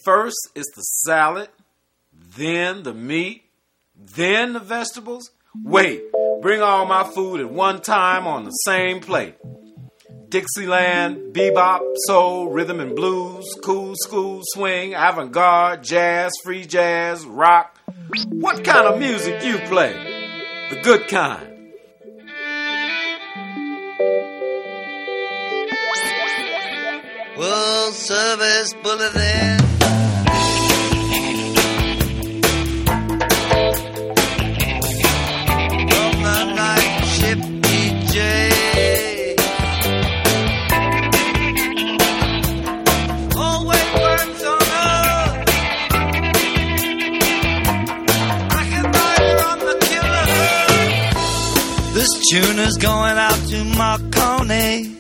First is the salad, then the meat, then the vegetables. Wait, bring all my food at one time on the same plate. Dixieland, bebop, soul, rhythm and blues, cool school, swing, avant-garde, jazz, free jazz, rock. What kind of music you play? The good kind. World Service Bulletin. From the night ship DJ. Always works on us. I can buy from the killer. This tune is going out to Marconi.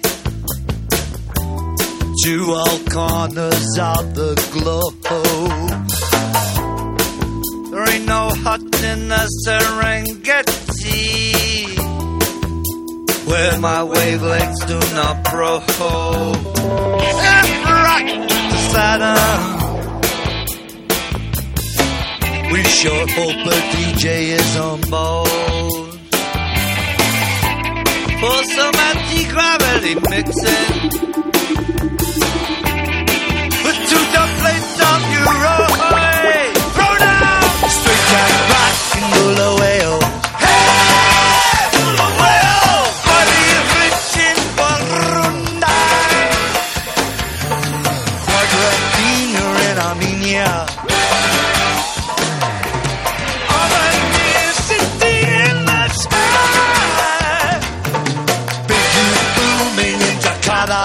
To all corners of the globe. There ain't no hut in the Serengeti where my wavelengths do not probe. And right to Saturn, we sure hope a DJ is on board for some anti-gravity mixing. To the place of Euro, hey, throw down, straight jack, rock and Bulawayo. Hey, Bulawayo, body rich in Burundi, Quadratino in Armenia, Albania city in the sky, big youth booming in Jakarta.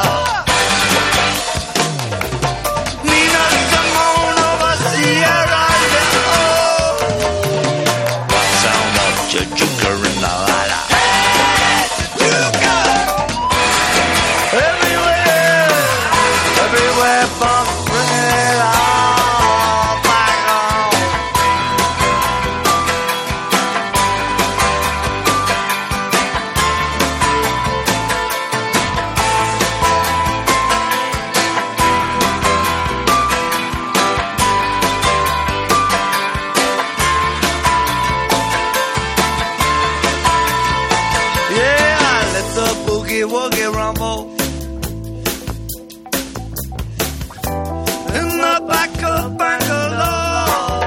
Woogie rumble in the back of Bangalore.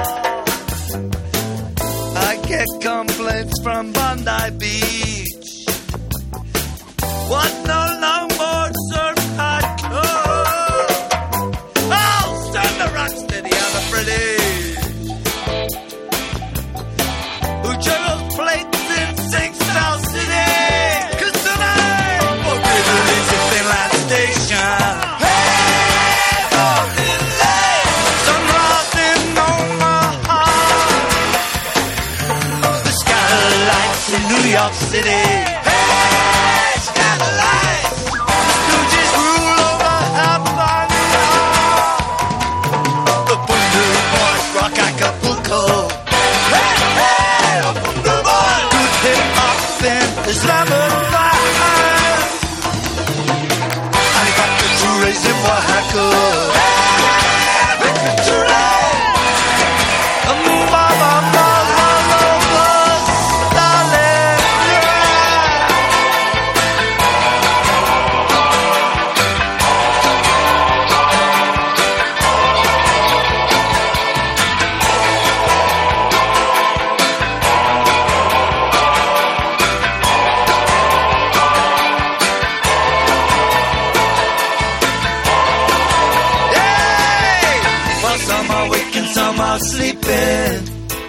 I get complaints from Bondi Beach. What no longboard surf hardcore? Oh, stand the rock steady on the British who juggles plates in Sing South City. New York City. Hey, skylights. Stooges rule over Havana. The Bundu Boys rock Acapulco. Hey, hey, the Bundu Boys. Good hip hop then Islamabad. Alibaba Tourés in Oaxaca. Hey, Victory. Sleeping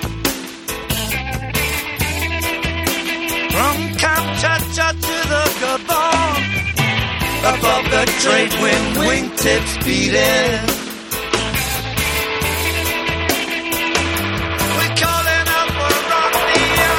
from Kamchatka to the Gabon, above the trade wind, wingtips beating. We're calling up for Romney.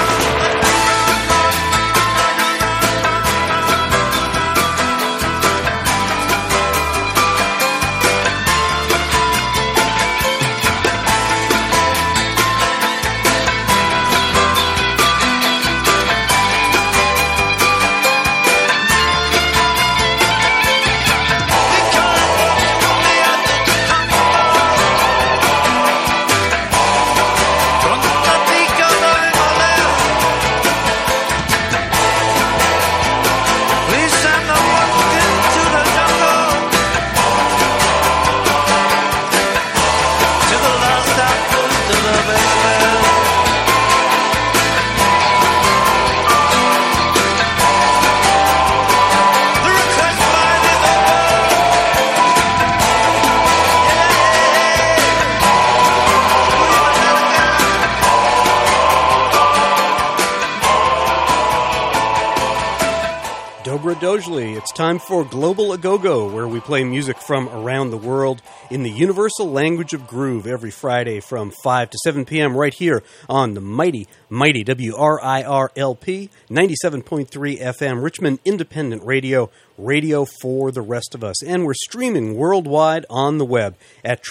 Radosley. It's time for Global Agogo, where we play music from around the world in the universal language of groove every Friday from 5 to 7 p.m. right here on the mighty WRIR-LP 97.3 FM Richmond Independent Radio, radio for the rest of us. And we're streaming worldwide on the web at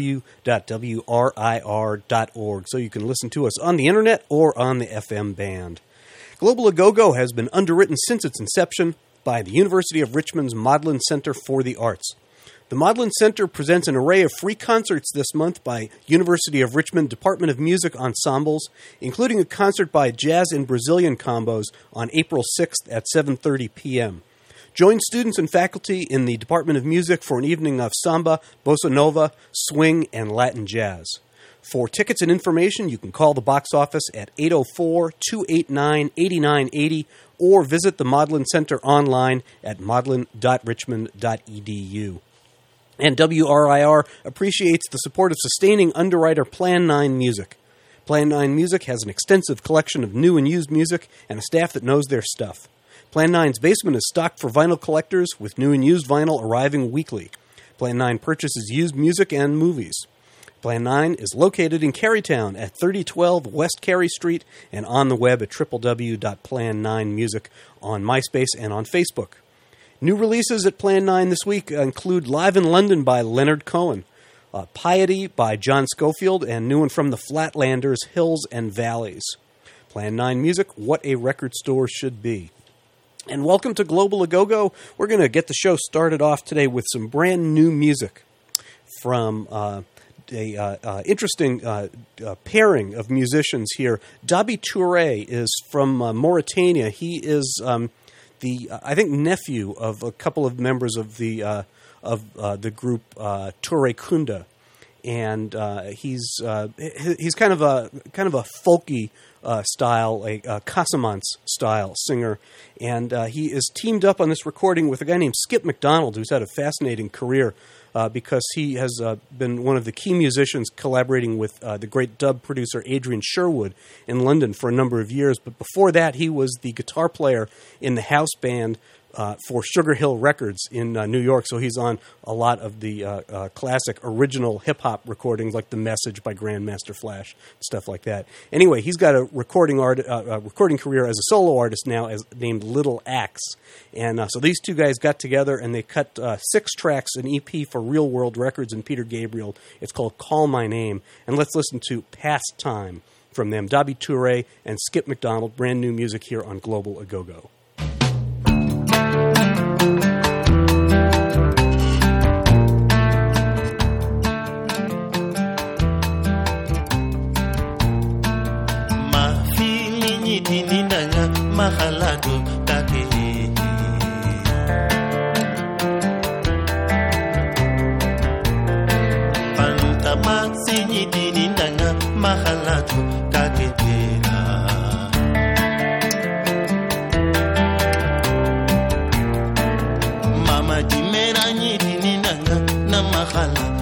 www.wrir.org, so you can listen to us on the internet or on the FM band. Global Agogo has been underwritten since its inception by the University of Richmond's Modlin Center for the Arts. The Modlin Center presents an array of free concerts this month by University of Richmond Department of Music ensembles, including a concert by Jazz and Brazilian Combos on April 6th at 7:30 p.m. Join students and faculty in the Department of Music for an evening of samba, bossa nova, swing, and Latin jazz. For tickets and information, you can call the box office at 804-289-8980 or visit the Modlin Center online at modlin.richmond.edu. And WRIR appreciates the support of sustaining underwriter Plan 9 Music. Plan 9 Music has an extensive collection of new and used music and a staff that knows their stuff. Plan 9's basement is stocked for vinyl collectors, with new and used vinyl arriving weekly. Plan 9 purchases used music and movies. Plan 9 is located in Carytown at 3012 West Cary Street and on the web at www.plan9music on MySpace and on Facebook. New releases at Plan 9 this week include Live in London by Leonard Cohen, Piety by John Schofield, and new one from the Flatlanders, Hills and Valleys. Plan 9 Music, what a record store should be. And welcome to Global Agogo. We're going to get the show started off today with some brand new music from interesting pairing of musicians here. Dabi Touré is from Mauritania. He is I think nephew of a couple of members of the group Touré Kunda, and he's kind of a folky style, a Casamance style singer, and he is teamed up on this recording with a guy named Skip McDonald, who's had a fascinating career. Because he has been one of the key musicians collaborating with the great dub producer Adrian Sherwood in London for a number of years. But before that, he was the guitar player in the house band for Sugar Hill Records in New York. So he's on a lot of the classic original hip-hop recordings like The Message by Grandmaster Flash, stuff like that. Anyway, he's got a recording career as a solo artist now named Little Axe. And so these two guys got together and they cut 6 tracks, an EP for Real World Records and Peter Gabriel. It's called Call My Name. And let's listen to Pastime from them. Dabi Touré and Skip McDonald, brand new music here on Global Agogo. Mahalado take Pantama sinyidini nanga mahalado take Mama dimera nyidini nanga na mahalado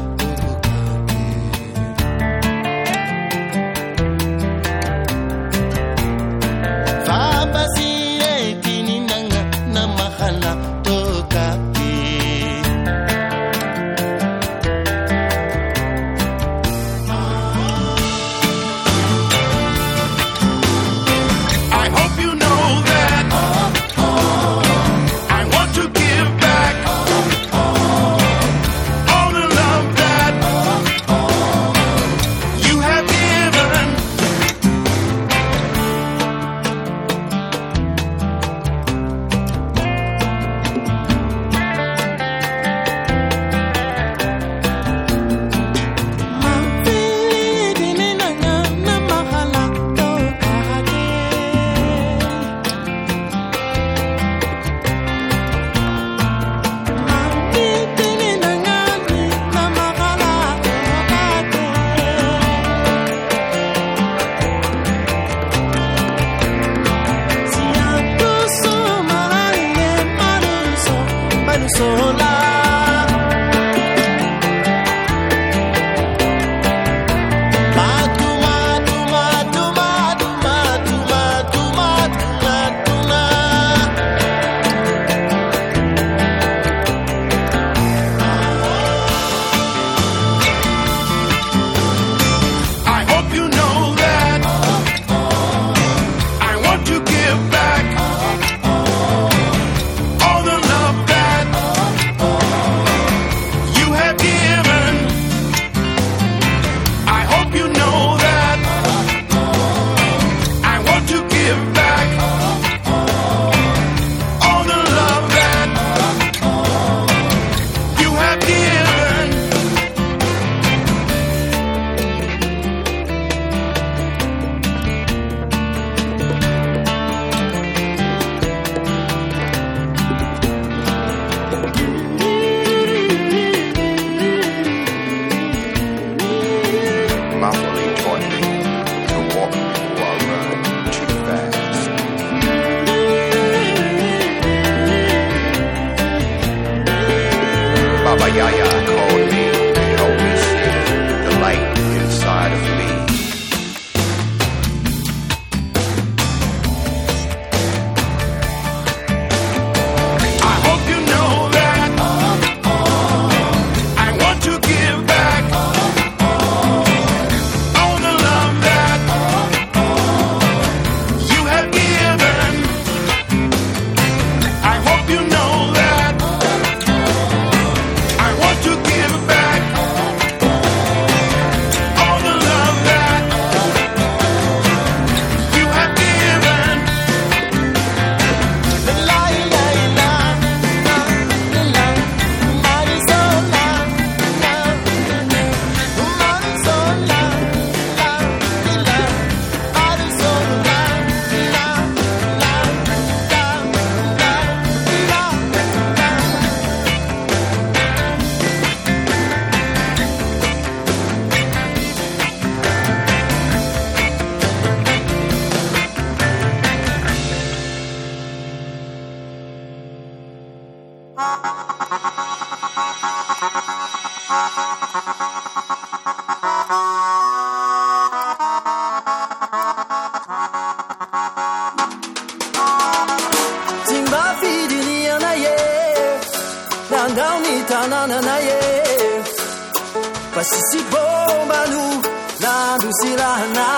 Pasisi bombalu Nandu silahana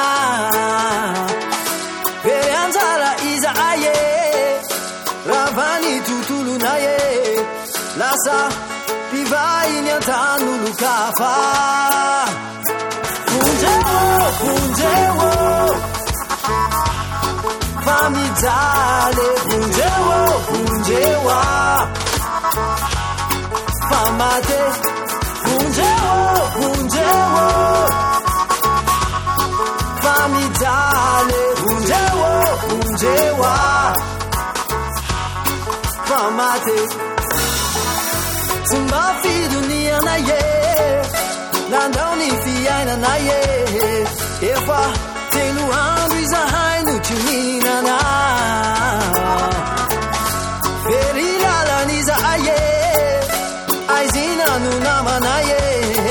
Bereanzala iza aye Ravani tutulu naye Lasa Pivai nyantanu lukafa Punjewo Famidale punjewa Famate punjewo Famidale punjewa Famate Tumbafi dunia na ye Landoni fiyaina na ye Efa tenu andriza hainu chumina na Ferila laniza aye Aizina nunama na ye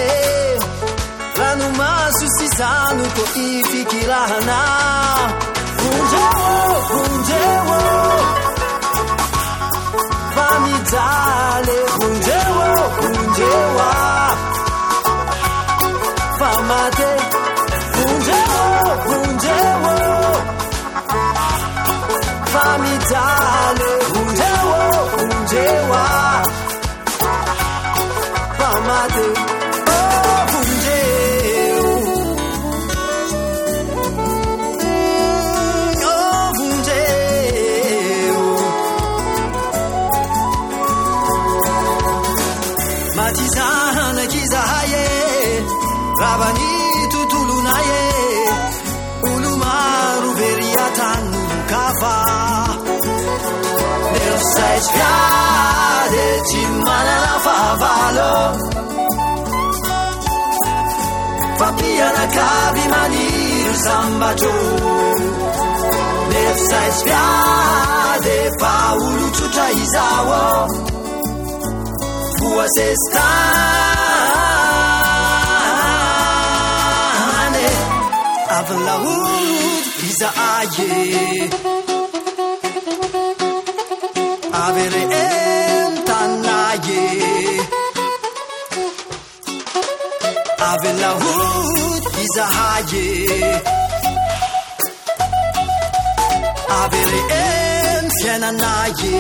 Lanu masu sisanu ko ifikilahana Punjewo Famidale punjewa Famate punjewo Famidale punjewa Famate Matizana kizahaye Rabani tutulunaye Ulumaru veriatanu kafa Nel spiade cimana la favalo Fapia na cavi maniru sambajo Nel spiade faulu chucha izawo Fua se stane Avlaud iza aye Avere entanaye Avlaud iza aye Avere entanaye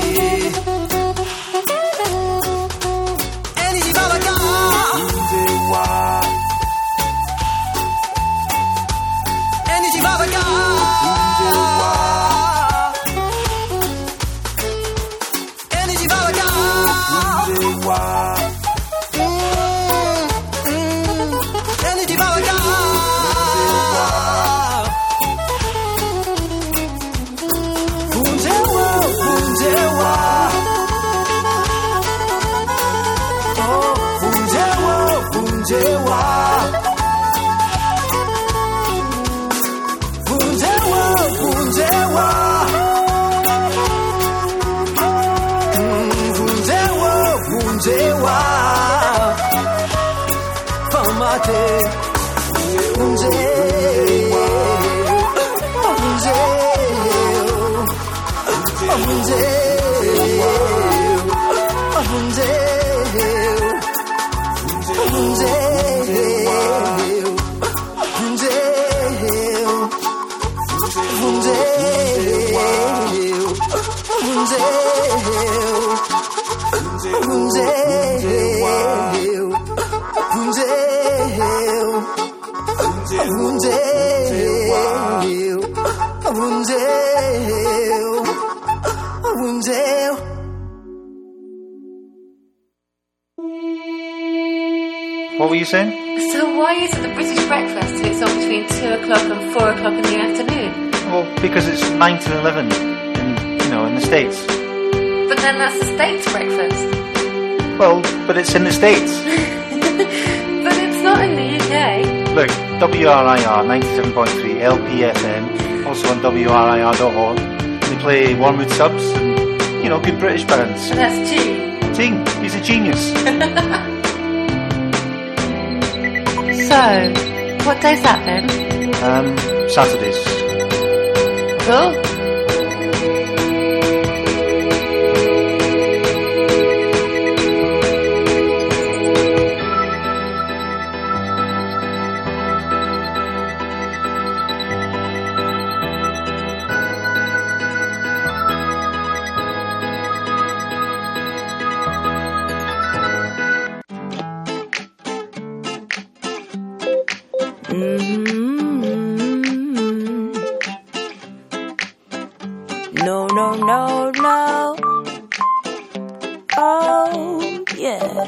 What were you saying? So why is it the British breakfast if it's on between 2 o'clock and 4 o'clock in the afternoon? Well, because it's 9 to 11 in the States. But then that's the States breakfast. Well, but it's in the States. But it's not in the UK. Look, WRIR 97.3 LPFM, also on WRIR.org. They play Wormwood subs and, good British bands. And that's G. Ting, he's a genius. So, what day's that then? Saturdays. Cool. No, no, no, no. Oh, yeah.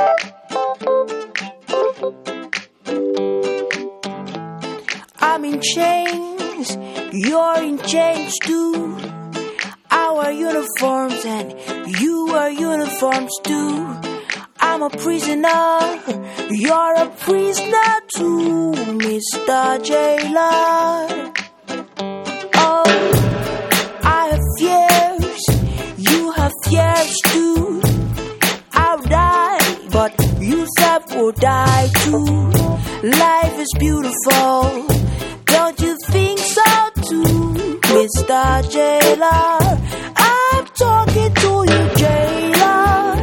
I'm in chains, you're in chains too. Our uniforms and you are uniforms too. I'm a prisoner, you're a prisoner too, Mr. Jailer. Oh, I have fears, you have fears too. I'll die, but you self will die too. Life is beautiful, don't you think so too, Mr. Jailer? I'm talking to you, Jailer.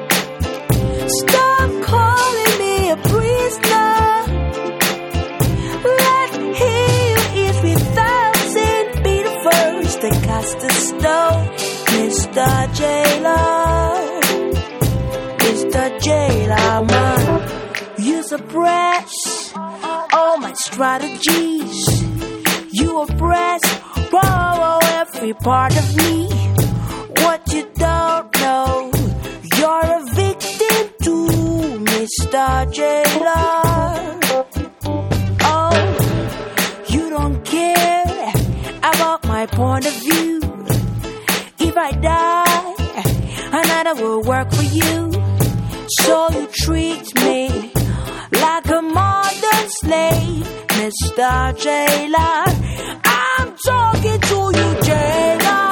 Stop calling me a prisoner. Let he who is without sin be the first to cast a stone, Mr. Jailer. Mr. Jailer, man, you suppress all my strategies. You oppress, every part of me. What you don't know, you're a victim too, Mr. Jailer. Oh, you don't care about my point of view. If I die, another will work for you. So you treat me like a modern slave, Mr. Jailer. I'm talking to you, Jailer.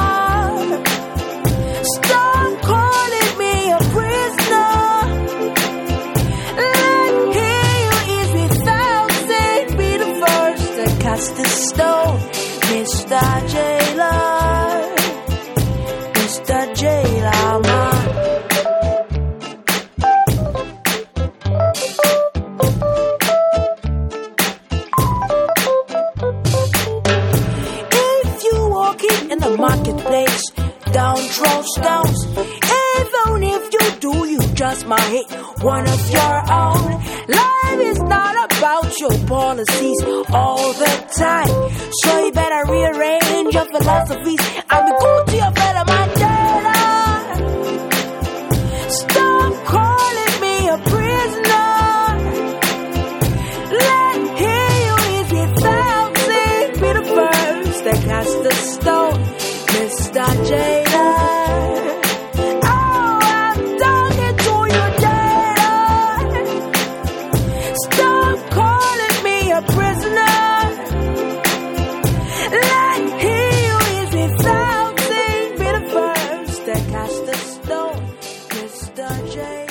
Stop calling me a prisoner. Let he who is without sin be the first to cast the stone, Mr. Jailer. Mr. Jailer, man. In the marketplace, down throw stones. Even if you do, you just might hit one of your own. Life is not about your policies all the time, so you better rearrange your philosophies and be good to your fellow man, Jailer. Stop calling me a prisoner. Let he who is without sin be the first that cast the stone, Mr. Jailer. Oh, I'm talking to you, Jailer. Stop calling me a prisoner. Let he who is without sin be the first that cast the stone, Mr. Jailer.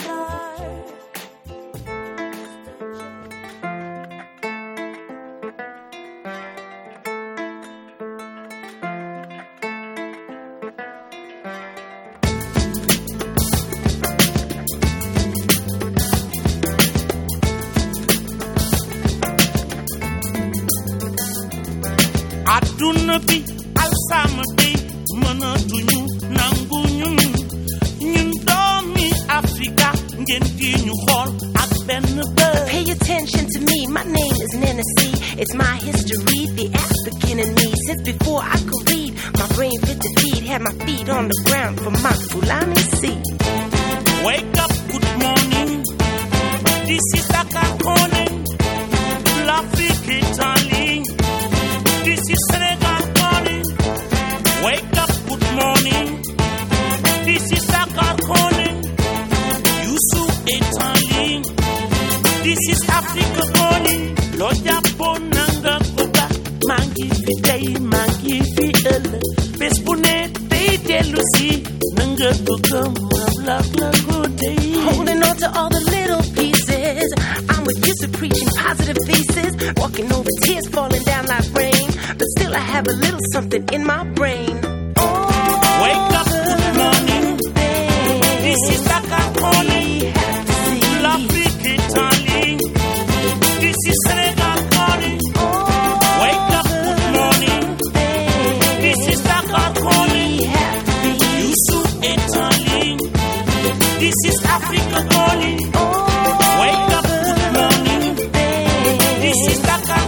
Aduna bi alsama bi mana tuñu nangu ñun ñun doomi Afrika ngeen di ñu xool ak benn bët. Pay attention to me, my name is Nenesi. It's my history, the African in me. Since before I could read, my brain fit to feed. Had my feet on the ground for my Fulani seed. Wake up, good morning. This is Dakar calling. L'Afrique Italy. This is Senegal calling. Wake up, good morning. This is Dakar calling. Yusuf Italy. This is Africa calling. Loja Bonanga Koba. Mangi fi day, mangi fi ëllëg. Bés bu ne day dellu si. Nanga dugam bla bla go day. Holding on to all the little pieces. I'm with used to preaching positive thesis. Walking over tears falling down like rain. But still I have a little something in my brain. Wake up, good morning. This is Dakar calling. L'Afrique Italy. This is Senegal calling. Wake up, good morning. This is Dakar calling. Yusuf Italy. This is Africa calling. Wake up, good morning. This is Dakar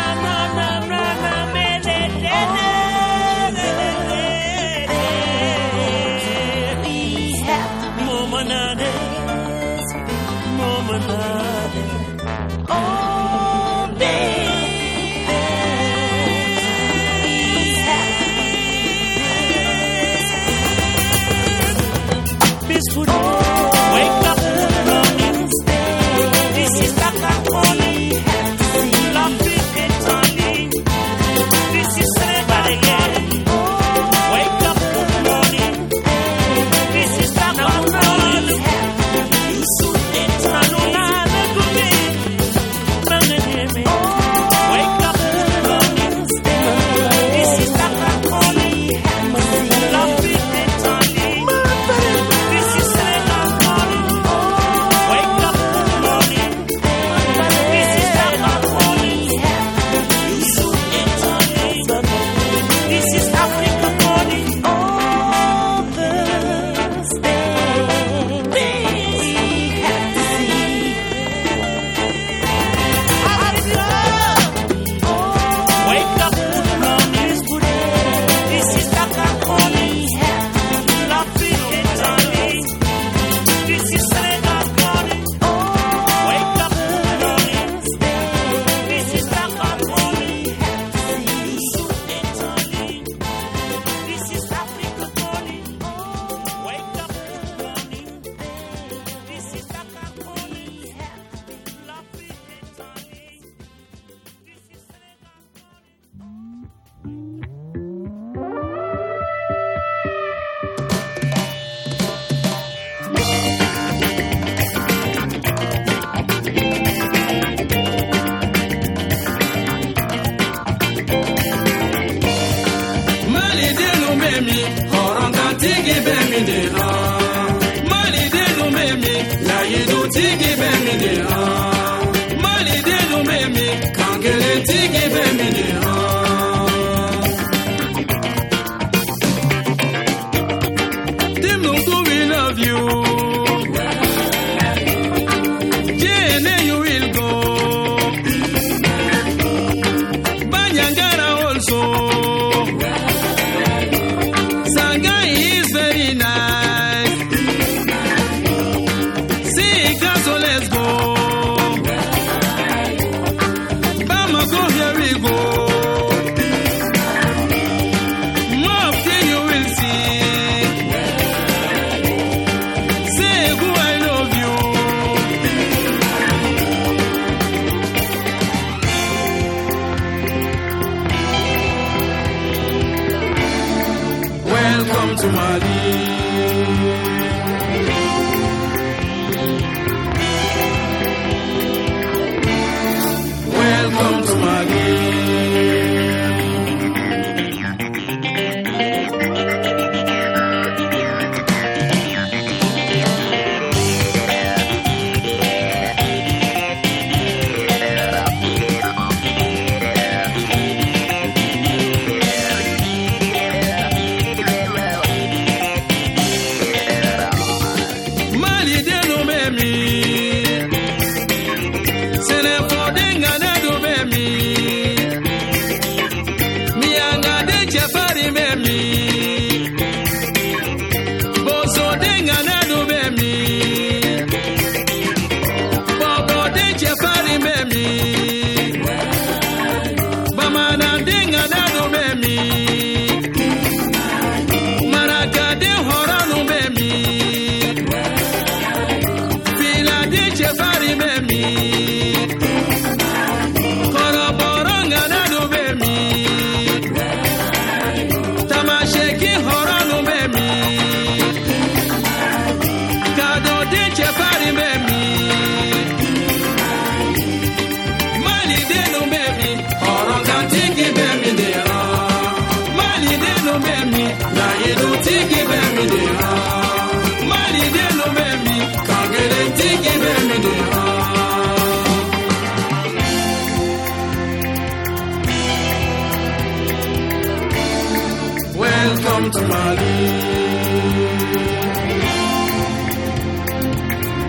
Welcome to Mali.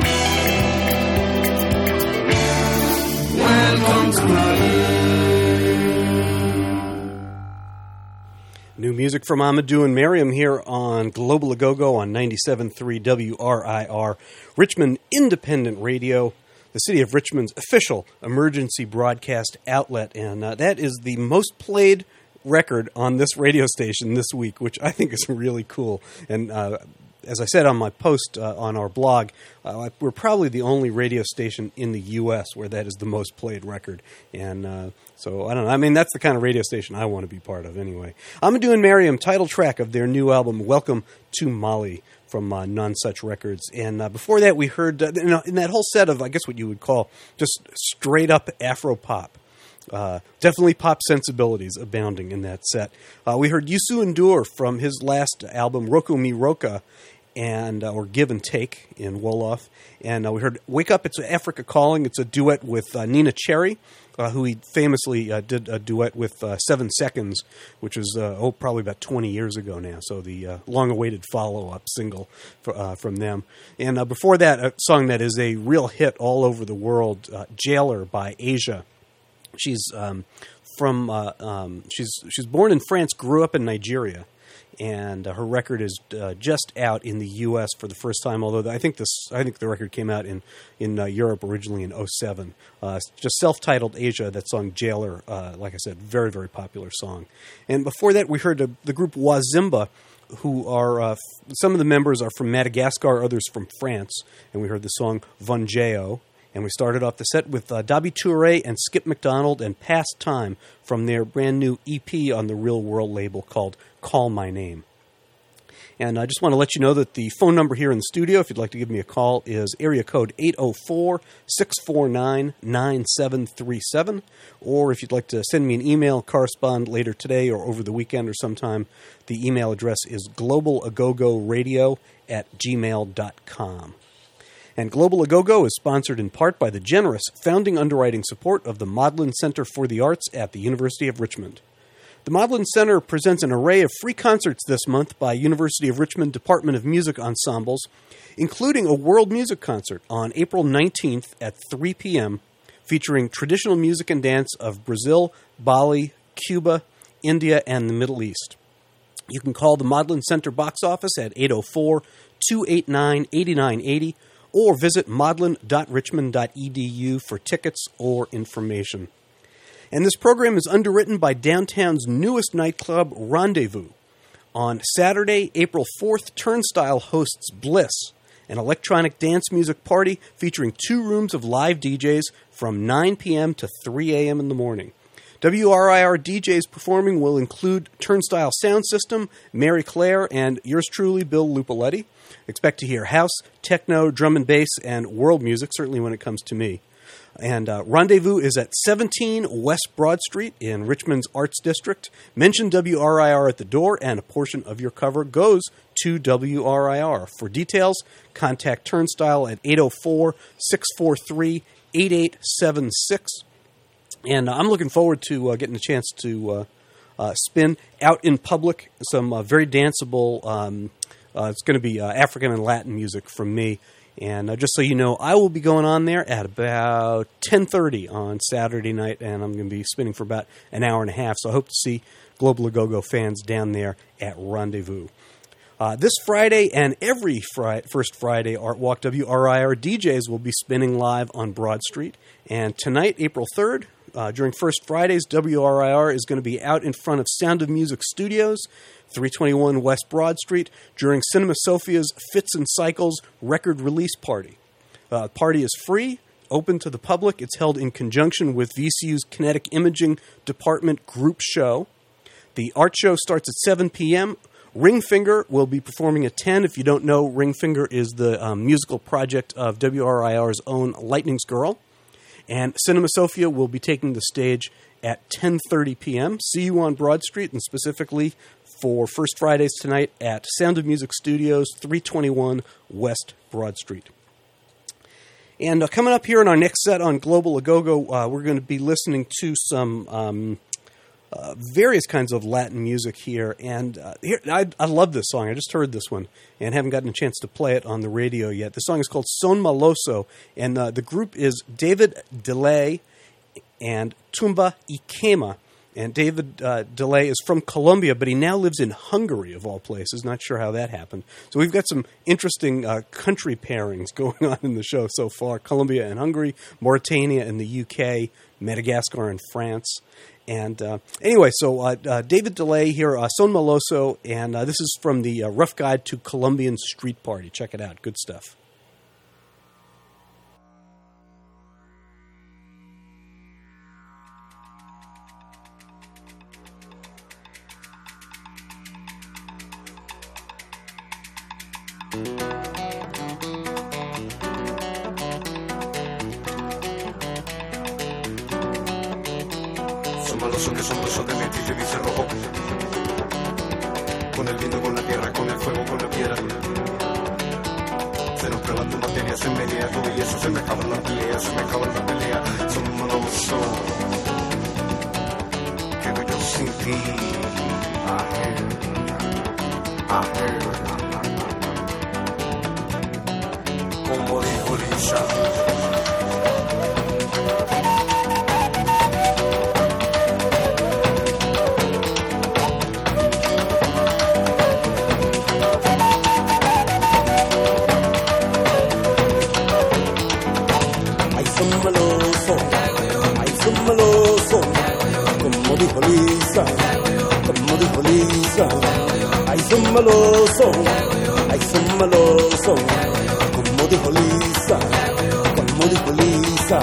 Welcome to Mali. Music from Amadou and Miriam here on Global Agogo on 97.3 WRIR, Richmond Independent Radio, the City of Richmond's official emergency broadcast outlet. And that is the most played record on this radio station this week, which I think is really cool. And as I said on my post on our blog, we're probably the only radio station in the U.S. where that is the most played record. And so, I don't know. I mean, that's the kind of radio station I want to be part of anyway. Amadou and Miriam, title track of their new album, Welcome to Mali, from None Such Records. And before that, we heard, in that whole set of, I guess what you would call just straight-up Afro-pop. Definitely pop sensibilities abounding in that set. We heard Youssou N'Dour from his last album, Roku Mi Roka, and or Give and Take in Wolof. And we heard Wake Up, It's Africa Calling. It's a duet with Nina Cherry, who he famously did a duet with 7 Seconds, which was probably about 20 years ago now. So the long-awaited follow-up single from them. And before that, a song that is a real hit all over the world, Jailer by Asia. She's she's born in France, grew up in Nigeria, and her record is just out in the U.S. for the first time. Although I think the record came out in Europe originally in 2007. Just self-titled Asia. That song Jailer, like I said, very very popular song. And before that, we heard the group Wazimba, who are some of the members are from Madagascar, others from France, and we heard the song Vangeo. And we started off the set with Dabi Touré and Skip McDonald and Past Time from their brand new EP on the Real World label called Call My Name. And I just want to let you know that the phone number here in the studio, if you'd like to give me a call, is area code 804-649-9737. Or if you'd like to send me an email, correspond later today or over the weekend or sometime, the email address is globalagogoradio@gmail.com. And Global Agogo is sponsored in part by the generous founding underwriting support of the Modlin Center for the Arts at the University of Richmond. The Modlin Center presents an array of free concerts this month by University of Richmond Department of Music ensembles, including a world music concert on April 19th at 3 p.m., featuring traditional music and dance of Brazil, Bali, Cuba, India, and the Middle East. You can call the Modlin Center box office at 804-289-8980, or visit modlin.richmond.edu for tickets or information. And this program is underwritten by downtown's newest nightclub, Rendezvous. On Saturday, April 4th, Turnstile hosts Bliss, an electronic dance music party featuring 2 rooms of live DJs from 9 p.m. to 3 a.m. in the morning. WRIR DJs performing will include Turnstile Sound System, Mary Claire, and yours truly, Bill Lupoletti. Expect to hear house, techno, drum and bass, and world music, certainly when it comes to me. And Rendezvous is at 17 West Broad Street in Richmond's Arts District. Mention WRIR at the door, and a portion of your cover goes to WRIR. For details, contact Turnstile at 804-643-8876. And I'm looking forward to getting a chance to spin out in public some very danceable, it's going to be African and Latin music from me. And just so you know, I will be going on there at about 10:30 on Saturday night, and I'm going to be spinning for about an hour and a half. So I hope to see Global Agogo fans down there at Rendezvous. This Friday and every first Friday, Art Walk WRIR DJs will be spinning live on Broad Street. And tonight, April 3rd, during First Fridays, WRIR is going to be out in front of Sound of Music Studios, 321 West Broad Street, during Cinema Sophia's Fits and Cycles record release party. The party is free, open to the public. It's held in conjunction with VCU's Kinetic Imaging Department group show. The art show starts at 7 p.m. Ringfinger will be performing at 10. If you don't know, Ringfinger is the musical project of WRIR's own Lightning's Girl. And Cinema Sophia will be taking the stage at 10:30 p.m. See you on Broad Street, and specifically for First Fridays tonight at Sound of Music Studios, 321 West Broad Street. And coming up here in our next set on Global Agogo, we're going to be listening to some various kinds of Latin music here. And here, I love this song. I just heard this one and haven't gotten a chance to play it on the radio yet. The song is called Son Maloso, and the group is David Delay and Tumba Ikema. And David DeLay is from Colombia, but he now lives in Hungary, of all places. Not sure how that happened. So we've got some interesting country pairings going on in the show so far. Colombia and Hungary, Mauritania and the UK, Madagascar and France. And anyway, so David DeLay here, Son Maloso, and this is from the Rough Guide to Colombian Street Party. Check it out. Good stuff. Maloso que son maloso de mente y se dice rojo. Con el viento, con la tierra, con el fuego, con la piedra. Se nos prueba tu materia, se media todo y eso se me acaba la pelea, se me acaba la pelea. Son maloso. Quedo yo sin ti. Como dijo Lisa. Ay, son maloso, ay, son maloso, como dijo Lisa, como dijo Lisa.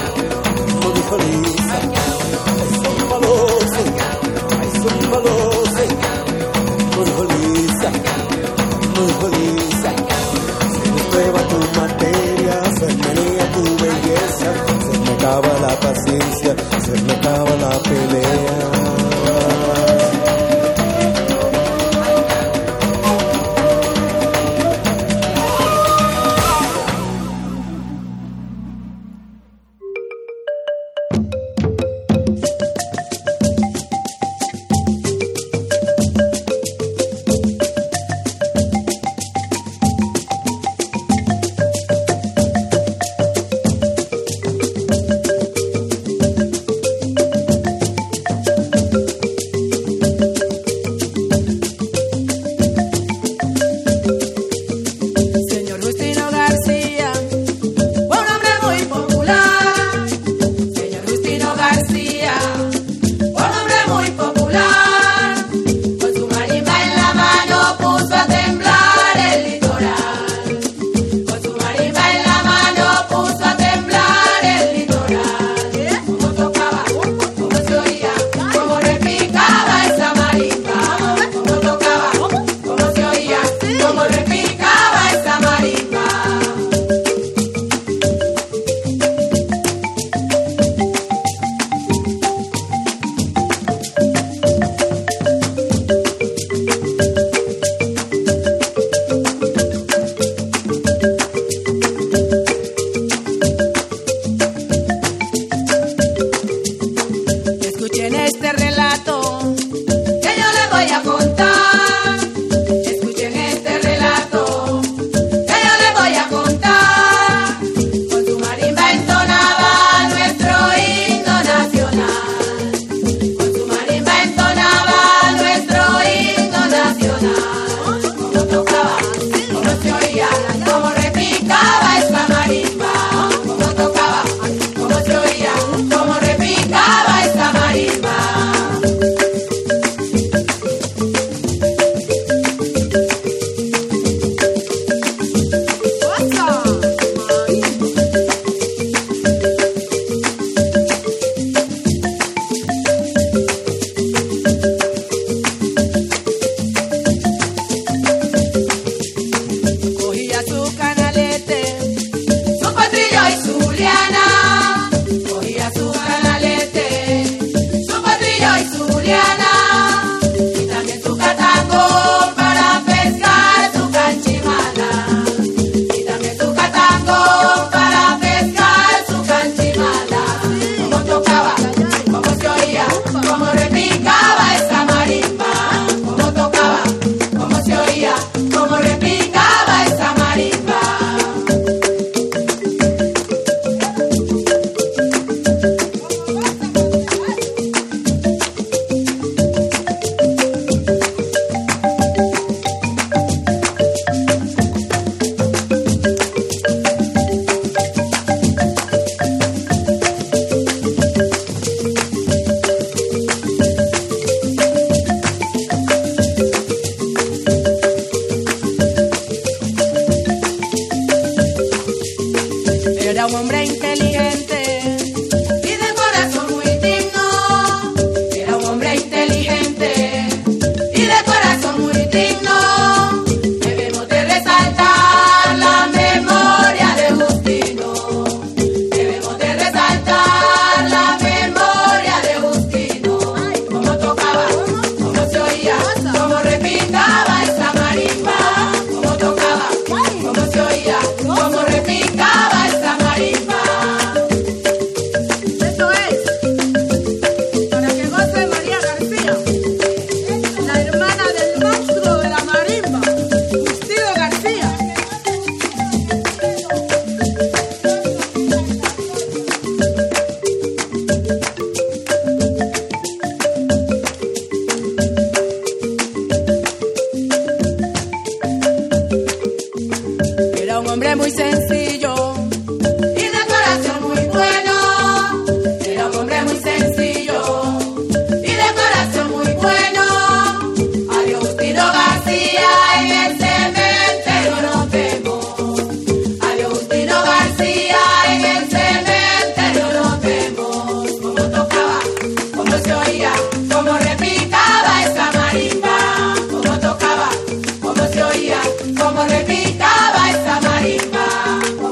Ay, son maloso, pelea. Como repicaba esa marimba.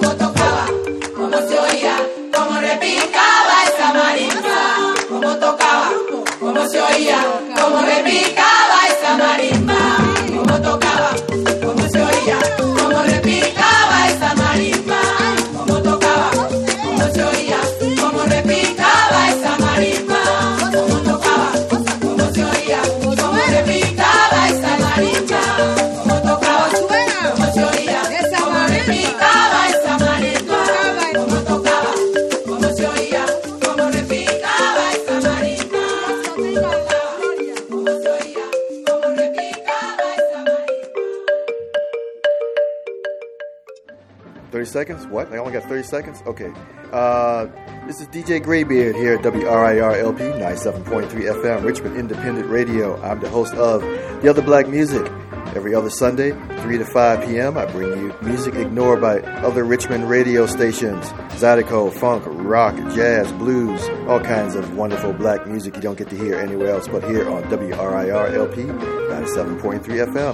30 seconds? What? I only got 30 seconds? Okay. This is DJ Graybeard here at WRIR-LP 97.3 FM, Richmond Independent Radio. I'm the host of The Other Black Music. Every other Sunday, 3 to 5 p.m., I bring you music ignored by other Richmond radio stations. Zydeco, funk, rock, jazz, blues, all kinds of wonderful black music you don't get to hear anywhere else but here on WRIR-LP 97.3 FM.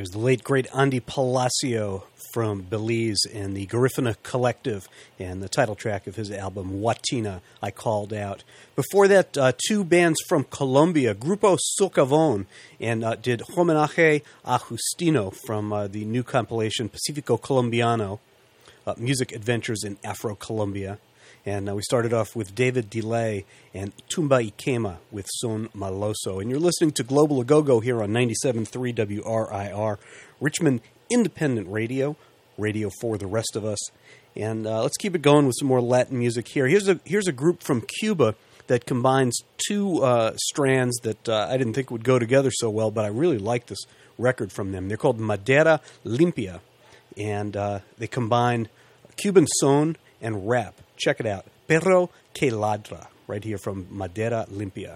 There's the late, great Andy Palacio from Belize and the Garifuna Collective and the title track of his album, Watina, I Called Out. Before that, two bands from Colombia, Grupo Socavón, and did Homenaje a Justino from the new compilation Pacifico Colombiano, Music Adventures in Afro-Colombia. And we started off with David Delay and Tumba Ikema with Son Maloso. And you're listening to Global A-Go-Go here on 97.3 WRIR, Richmond Independent Radio, radio for the rest of us. And let's keep it going with some more Latin music here. Here's a group from Cuba that combines two strands that I didn't think would go together so well, but I really like this record from them. They're called Madera Limpia, and they combine Cuban son and rap. Check it out. Perro que ladra, right here from Madera Limpia.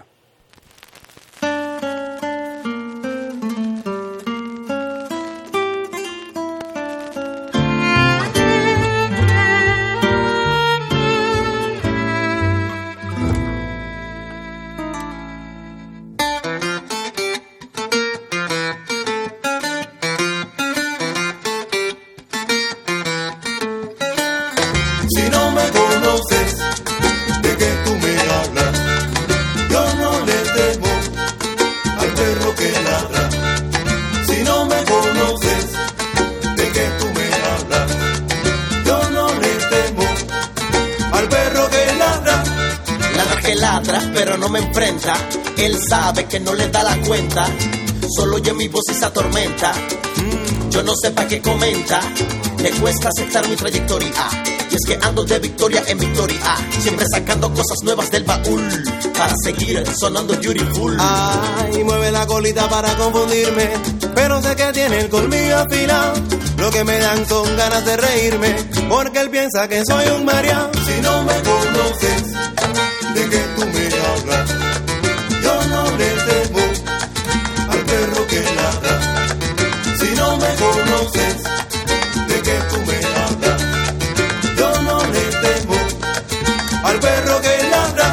Pero no me enfrenta, él sabe que no le da la cuenta, solo oye mi voz y se atormenta. Yo no sé pa' qué comenta, le cuesta aceptar mi trayectoria, y es que ando de victoria en victoria, siempre sacando cosas nuevas del baúl, para seguir sonando beautiful. Ay, mueve la colita para confundirme, pero sé que tiene el colmillo afilado, lo que me dan son ganas de reírme, porque él piensa que soy un mareado. Si no me conoces, de que tú me hablas, yo no le temo al perro que ladra. Si no me conoces, de que tú me hablas, yo no le temo al perro que ladra.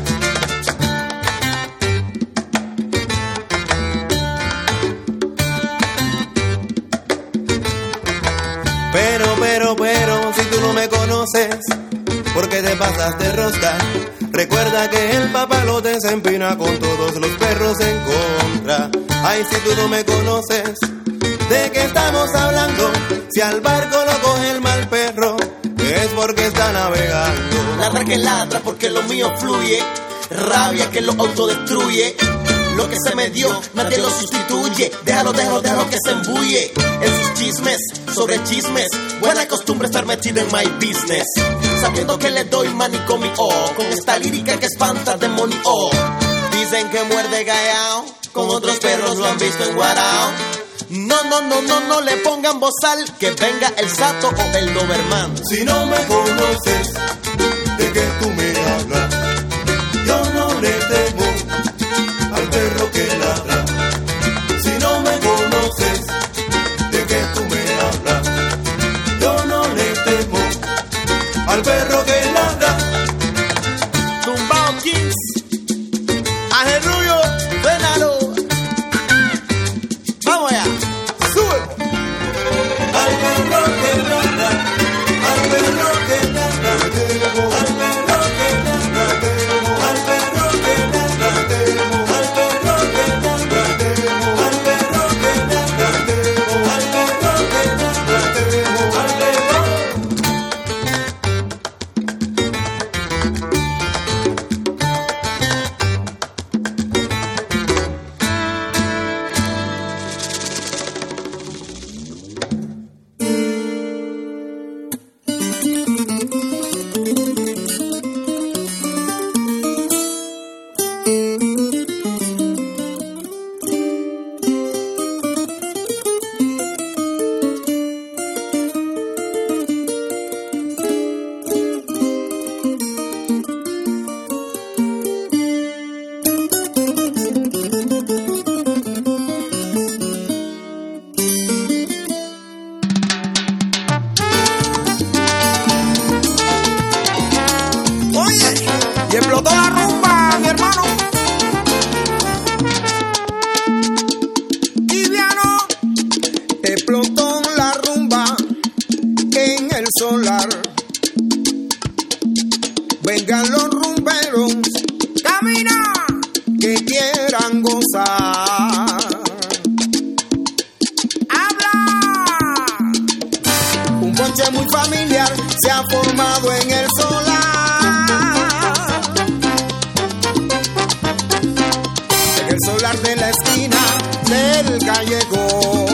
Pero, si tú no me conoces, ¿por qué te pasas de rosca? Recuerda que el papalote se empina con todos los perros en contra. Ay, si tú no me conoces, ¿de qué estamos hablando? Si al barco lo coge el mal perro, es porque está navegando. Ladra que ladra porque lo mío fluye, rabia que lo autodestruye. Lo que se me dio, nadie lo sustituye. Déjalo que se embulle en sus chismes, sobre chismes. Buena costumbre estar metido en my business, sabiendo que le doy manicomio, con esta lírica que espanta demonio. Dicen que muerde gallao, con otros perros lo han visto en Guarao. No le pongan bozal, que venga el Sato o el Doberman. Si no me conoces, de que tú me hablas, yo no le temo al perro que ladra. Si no me conoces, de que tú me hablas, yo no le temo al perro que ladra. Tumbao Kings, Ángel Rubio, Venalo. Vamos allá, sube. Al perro que ladra, al perro que ladra, al perro solar. Vengan los rumberos, camina, que quieran gozar. Habla. Un ponche muy familiar se ha formado en el solar. En el solar de la esquina del callejón.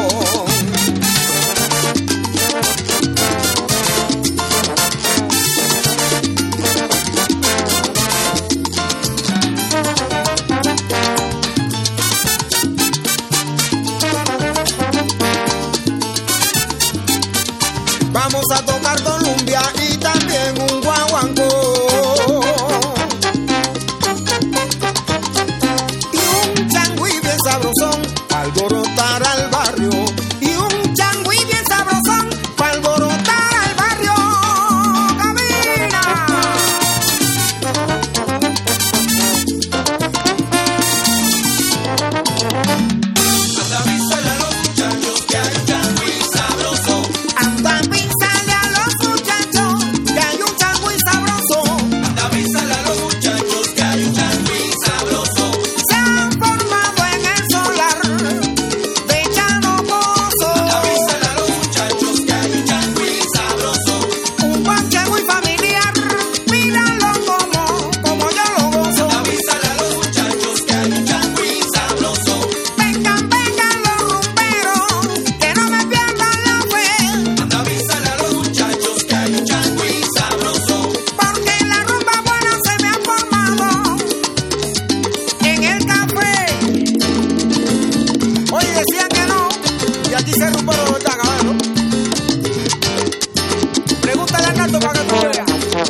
Vamos a tocar Columbia y también un guaguancó. Y un changüí bien sabrosón para alborotar al barrio. Y un changüí bien sabrosón para alborotar al barrio. ¡Camina! Anda, avísale a los muchachos que hay un changüí sabroso. Anda, avísale a los muchachos que hay un changüí sabroso. Anda, avísale a los muchachos que hay un changüí sabroso. Se han formado en el solar de Llano Pozo. Anda, avísale a los muchachos que hay un changüí sabroso. Un ponche muy familiar, míralo como yo lo gozo. Anda, avísale a los muchachos que hay un changüí sabroso. Vengan, vengan los rumberos, que no me pierdan la fe. Anda, avísale a los muchachos que hay un changüí sabroso. Porque la rumba buena se me ha formado en el café. Oye, decían que no, y aquí se rumba de verdad, cabrón. Pregúntale a Nardo para que tú veas.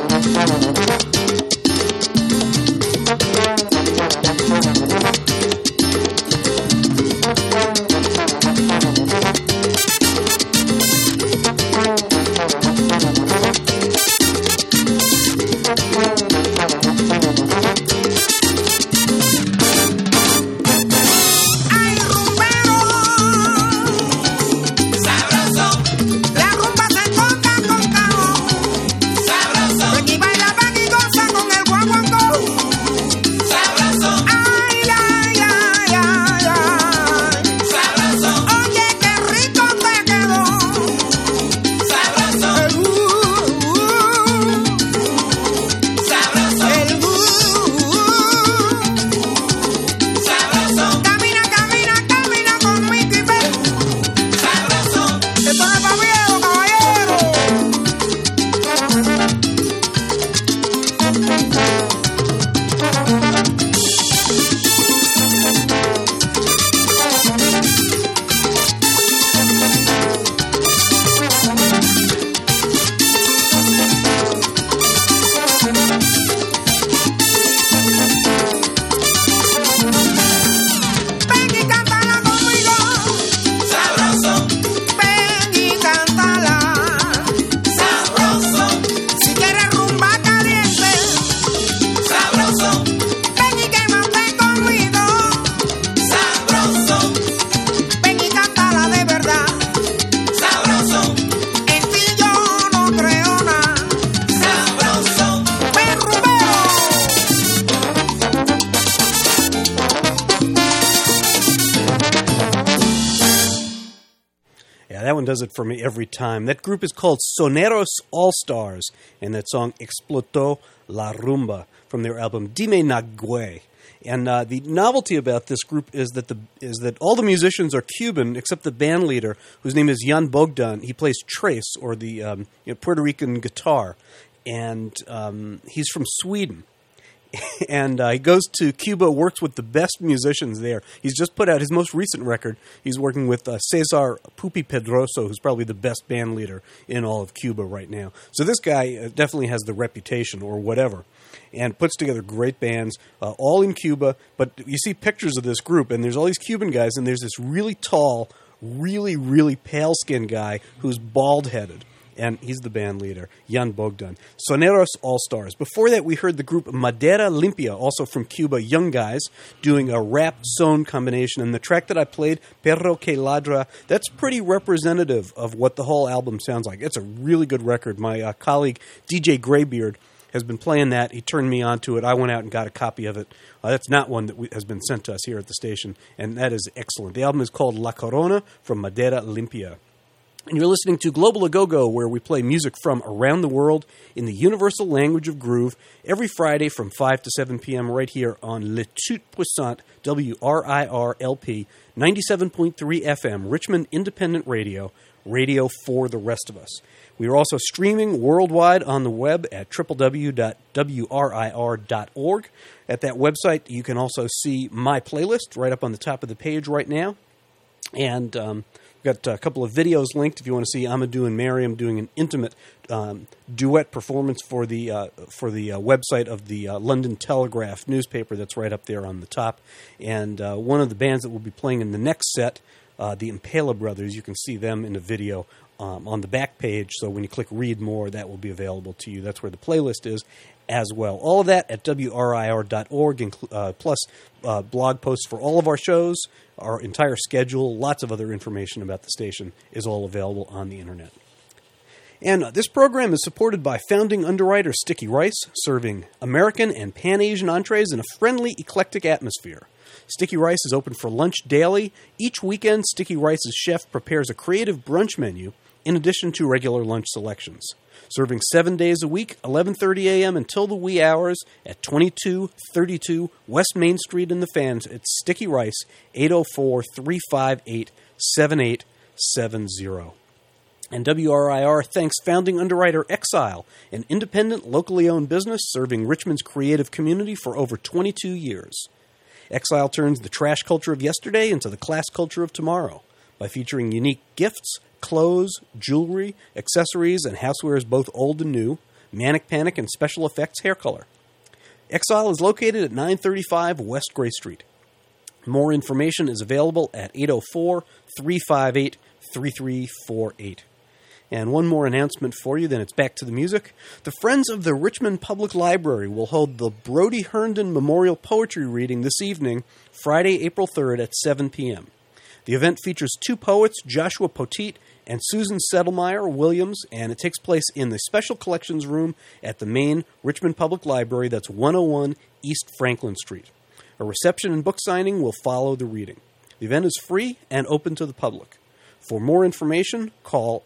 Ay, rumbero, sabroso, la rumba se toca con cabo. Sabroso, ven y baila, ven y goza con el guaguancó. Sabroso, ay, ay, ay, ay, ay. Sabroso, oye, qué rico te quedó. Sabroso, sabroso, sabroso, camina, camina, camina conmigo y ven. Sabroso, esto no es pa' viejo, caballero. Ven y cántala conmigo. Sabroso, ven y cántala. Sabroso, si quieres rumba caliente. Sabroso, ven y quémate conmigo. Sabroso, ven y cántala de verdad. Sabroso, en ti yo no creo nada. Sabroso, ven rumbero. Yeah, that one does it for me every time. That group is called Soneros All-Stars, and that song Explotó la Rumba from their album Dime Nagüe. And the novelty about this group is that all the musicians are Cuban except the band leader, whose name is Jan Bogdan. He plays tres, or the Puerto Rican guitar, and he's from Sweden. And he goes to Cuba, works with the best musicians there. He's just put out his most recent record. He's working with Cesar Pupi Pedroso, who's probably the best band leader in all of Cuba right now. So this guy definitely has the reputation, or whatever, and puts together great bands, all in Cuba. But you see pictures of this group, and there's all these Cuban guys, and there's this really tall, really, really pale-skinned guy who's bald-headed. and he's the band leader, Jan Bogdan. Soneros All-Stars. Before that, we heard the group Madera Limpia, also from Cuba, young guys, doing a rap-zone combination. And the track that I played, Perro que Ladra, that's pretty representative of what the whole album sounds like. It's a really good record. My colleague, DJ Graybeard, has been playing that. He turned me on to it. I went out and got a copy of it. That's not one that has been sent to us here at the station, and that is excellent. The album is called La Corona from Madera Limpia. And you're listening to Global A-Go-Go, where we play music from around the world in the universal language of groove every Friday from 5 to 7 p.m. right here on Le Tout Puissant, WRIR-LP, 97.3 FM, Richmond Independent Radio, radio for the rest of us. We are also streaming worldwide on the web at www.wrir.org. At that website, you can also see my playlist right up on the top of the page right now. And we've got a couple of videos linked if you want to see Amadou and Mariam doing an intimate duet performance for the website of the London Telegraph newspaper that's right up there on the top. And one of the bands that will be playing in the next set, the Impala Brothers, you can see them in a video on the back page, so when you click Read More, that will be available to you. That's where the playlist is as well. All of that at WRIR.org, plus blog posts for all of our shows, our entire schedule, lots of other information about the station is all available on the internet. And this program is supported by founding underwriter Sticky Rice, serving American and Pan-Asian entrees in a friendly, eclectic atmosphere. Sticky Rice is open for lunch daily. Each weekend, Sticky Rice's chef prepares a creative brunch menu in addition to regular lunch selections. Serving 7 days a week, 11:30 a.m. until the wee hours at 2232 West Main Street in the Fans. It's Sticky Rice, 804-358-7870. And WRIR thanks founding underwriter Exile, an independent, locally owned business serving Richmond's creative community for over 22 years. Exile turns the trash culture of yesterday into the class culture of tomorrow by featuring unique gifts, clothes, jewelry, accessories, and housewares both old and new, Manic Panic, and special effects hair color. Exile is located at 935 West Gray Street. More information is available at 804-358-3348. And one more announcement for you, then it's back to the music. The Friends of the Richmond Public Library will hold the Brodie Herndon Memorial Poetry Reading this evening, Friday, April 3rd at 7 p.m. The event features two poets, Joshua Poteet and Susan Settlemeyer Williams, and it takes place in the Special Collections Room at the main Richmond Public Library, that's 101 East Franklin Street. A reception and book signing will follow the reading. The event is free and open to the public. For more information, call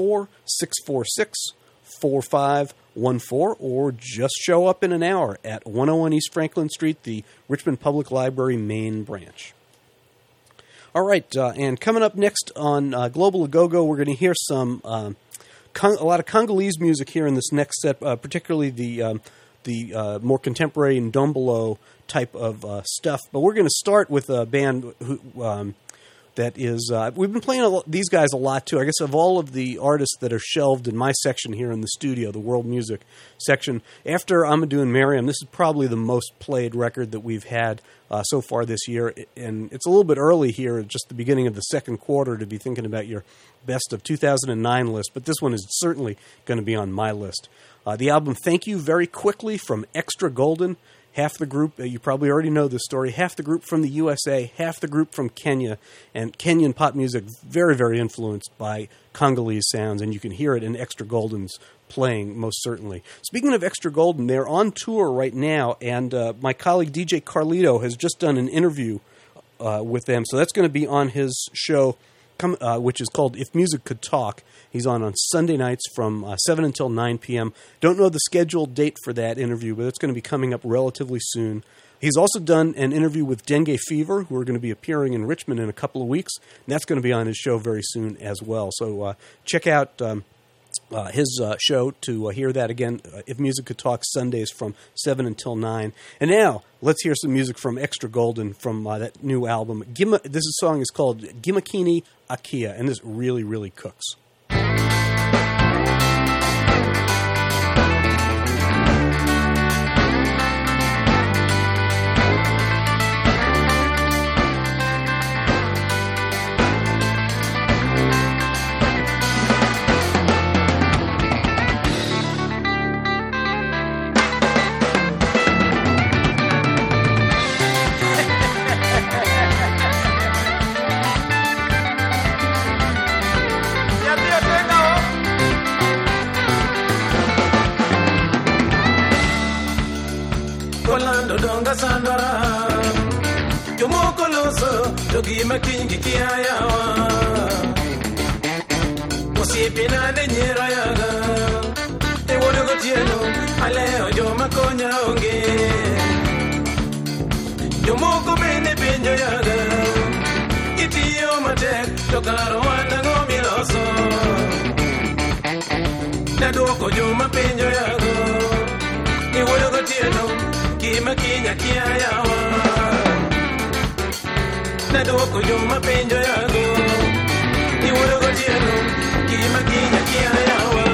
804-646-4514 or just show up in an hour at 101 East Franklin Street, the Richmond Public Library main branch. All right, and coming up next on Global A-Go-Go, we're going to hear some a lot of Congolese music here in this next set, particularly the more contemporary and Ndombolo type of stuff. But we're going to start with a band who that is we've been playing these guys a lot too. I guess of all of the artists that are shelved in my section here in the studio, the world music section, after Amadou and Mariam, this is probably the most played record that we've had so far this year. And it's a little bit early here, just the beginning of the second quarter, to be thinking about your best of 2009 list. But this one is certainly going to be on my list. The album Thank You Very Quickly from Extra Golden. Half the group, you probably already know this story, half the group from the USA, half the group from Kenya, and Kenyan pop music very, very influenced by Congolese sounds, and you can hear it in Extra Golden's playing, most certainly. Speaking of Extra Golden, they're on tour right now, and my colleague DJ Carlito has just done an interview with them, so that's going to be on his show, which is called If Music Could Talk. He's on Sunday nights from 7 until 9 p.m. Don't know the scheduled date for that interview, but it's going to be coming up relatively soon. He's also done an interview with Dengue Fever, who are going to be appearing in Richmond in a couple of weeks, and that's going to be on his show very soon as well. So check out his show to hear that again, If Music Could Talk, Sundays from 7 until 9. And now, let's hear some music from Extra Golden from that new album. This song is called Gimakini Akia, and this really, really cooks. Gima kingi kiayawa Musipina de nyera yaga Te wono gotieno Aleo joma konya onge Jomoko bende pinjo yaga Itiyo matek Tokaro wata ngomi loso Naduoko joma pinjo yaga Te wono gotieno Gima kinya kiayawa Naduoko joma pinjo yago Iwuoyo gotieno Gima kinya kiayawa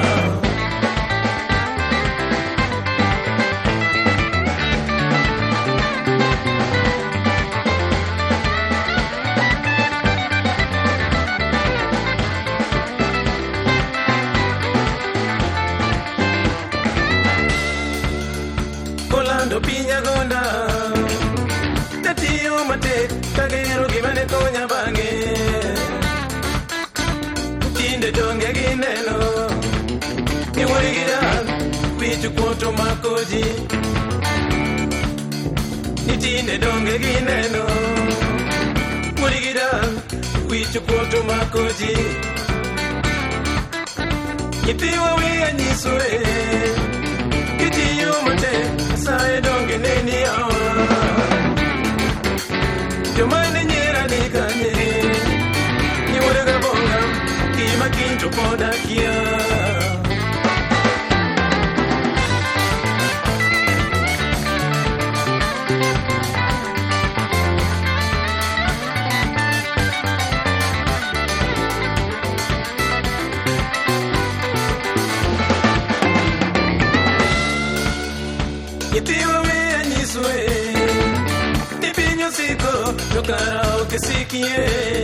Kolando pinya gonda Tatiyo mate Kagero gimane konya bange Tinde donge gineno Iwori gidan Wichu koto makoji Nitinde donge gineno Iwori gidan Wichu koto makoji Itiwa wia nyiswe Itiyo mate Sae donge neni awa Jomane nyera ni kanye Ni wadaga bonga Kima kincho poda kia Yitiwa wea nyiswe Siko, yo karaoke sikie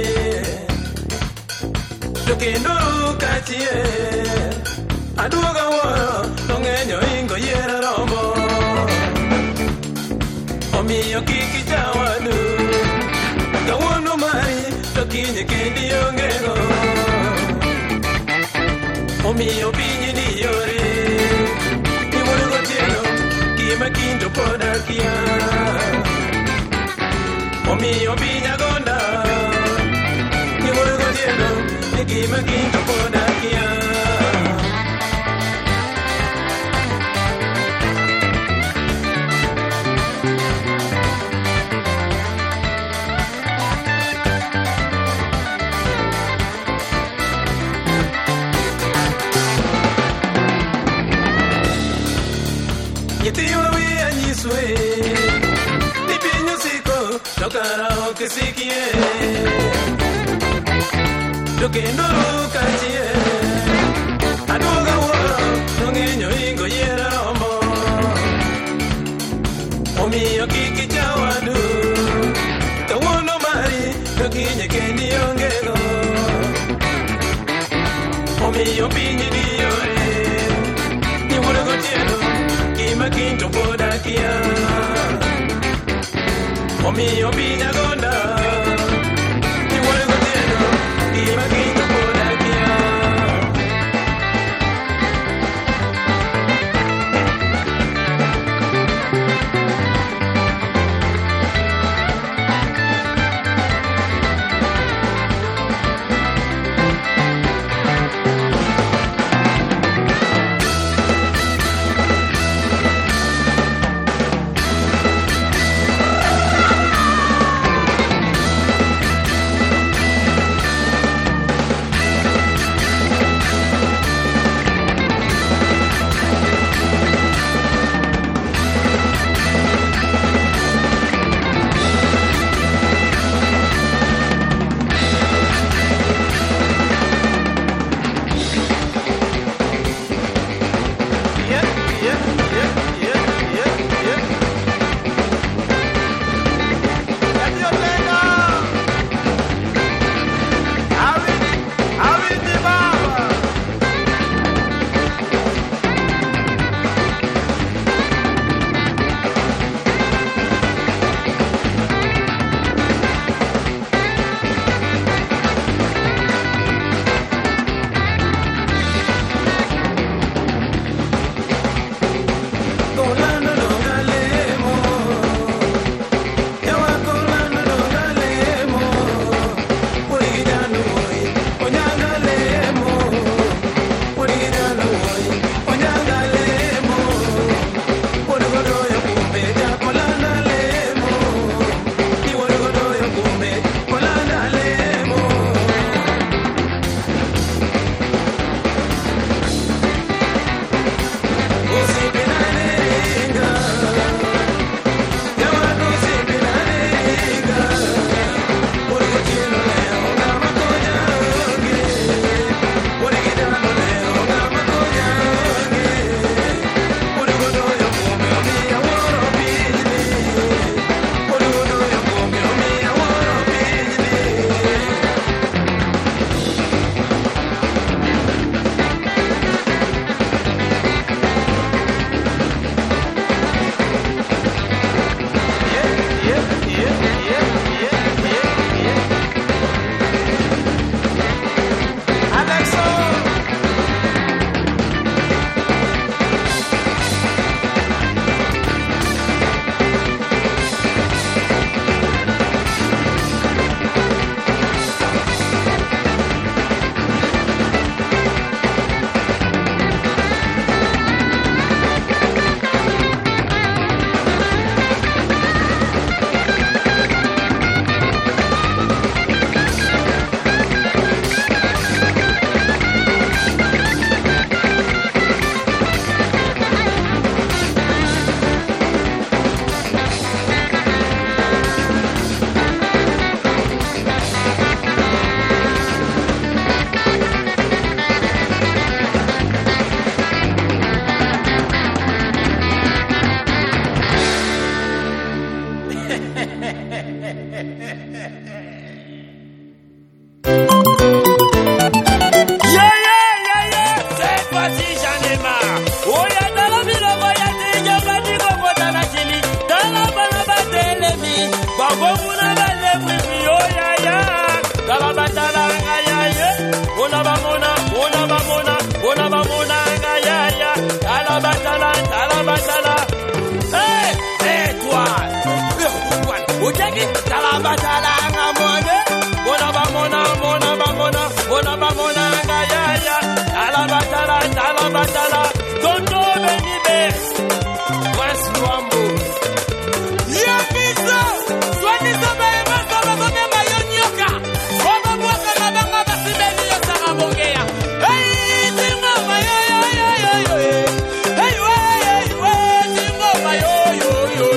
Yo kendo kachie Aduoga woro, nong'enyo ingo yera rombo Omiyo kiki chawadu Kawuono mari, to kinye kendi ongego Omiyo pinyi ni yore Iwuono gotieno, gima kinto poda kia Omiyo pinya gonda Iwuoyo gotieno Gima kinto poda kia Yitiwa wia nyiswe Nipinyo siko Karaoke sikie Tokendo kachie Aduoga woro Nong'enyo ingo yera ombo Omiyo kiki chawadu Kawuono mari Tokinye kendi ongego Omiyo pinyi diyore Iwuoyo gotieno Gima kinto poda kia Omiyo pinya gonda Iwuoyo gotieno Gima kinto poda kia si j'en ai marre. Oya tala biloko ya tijo katiko kota na chini. Tala bana batelemi. Bango muna balebwi oya ya. Tala batala ngaya ye. Ona bamona, ona bamona, ona bamona ngaya ya. Tala batala, tala batala. Hey, hey toi. Ojeki tala batala ngamone. Ona bamona, ona bamona, ona bamona ngaya ya. Tala batala. Tonto benibe. West Luambo. Ya pizza. Swani soba ema soba soba mayo nyoka. Soba mwaka na banga basibeli ya sanga bongea. Hey, tingo mayo yo. Hey, we, tingo mayo yo.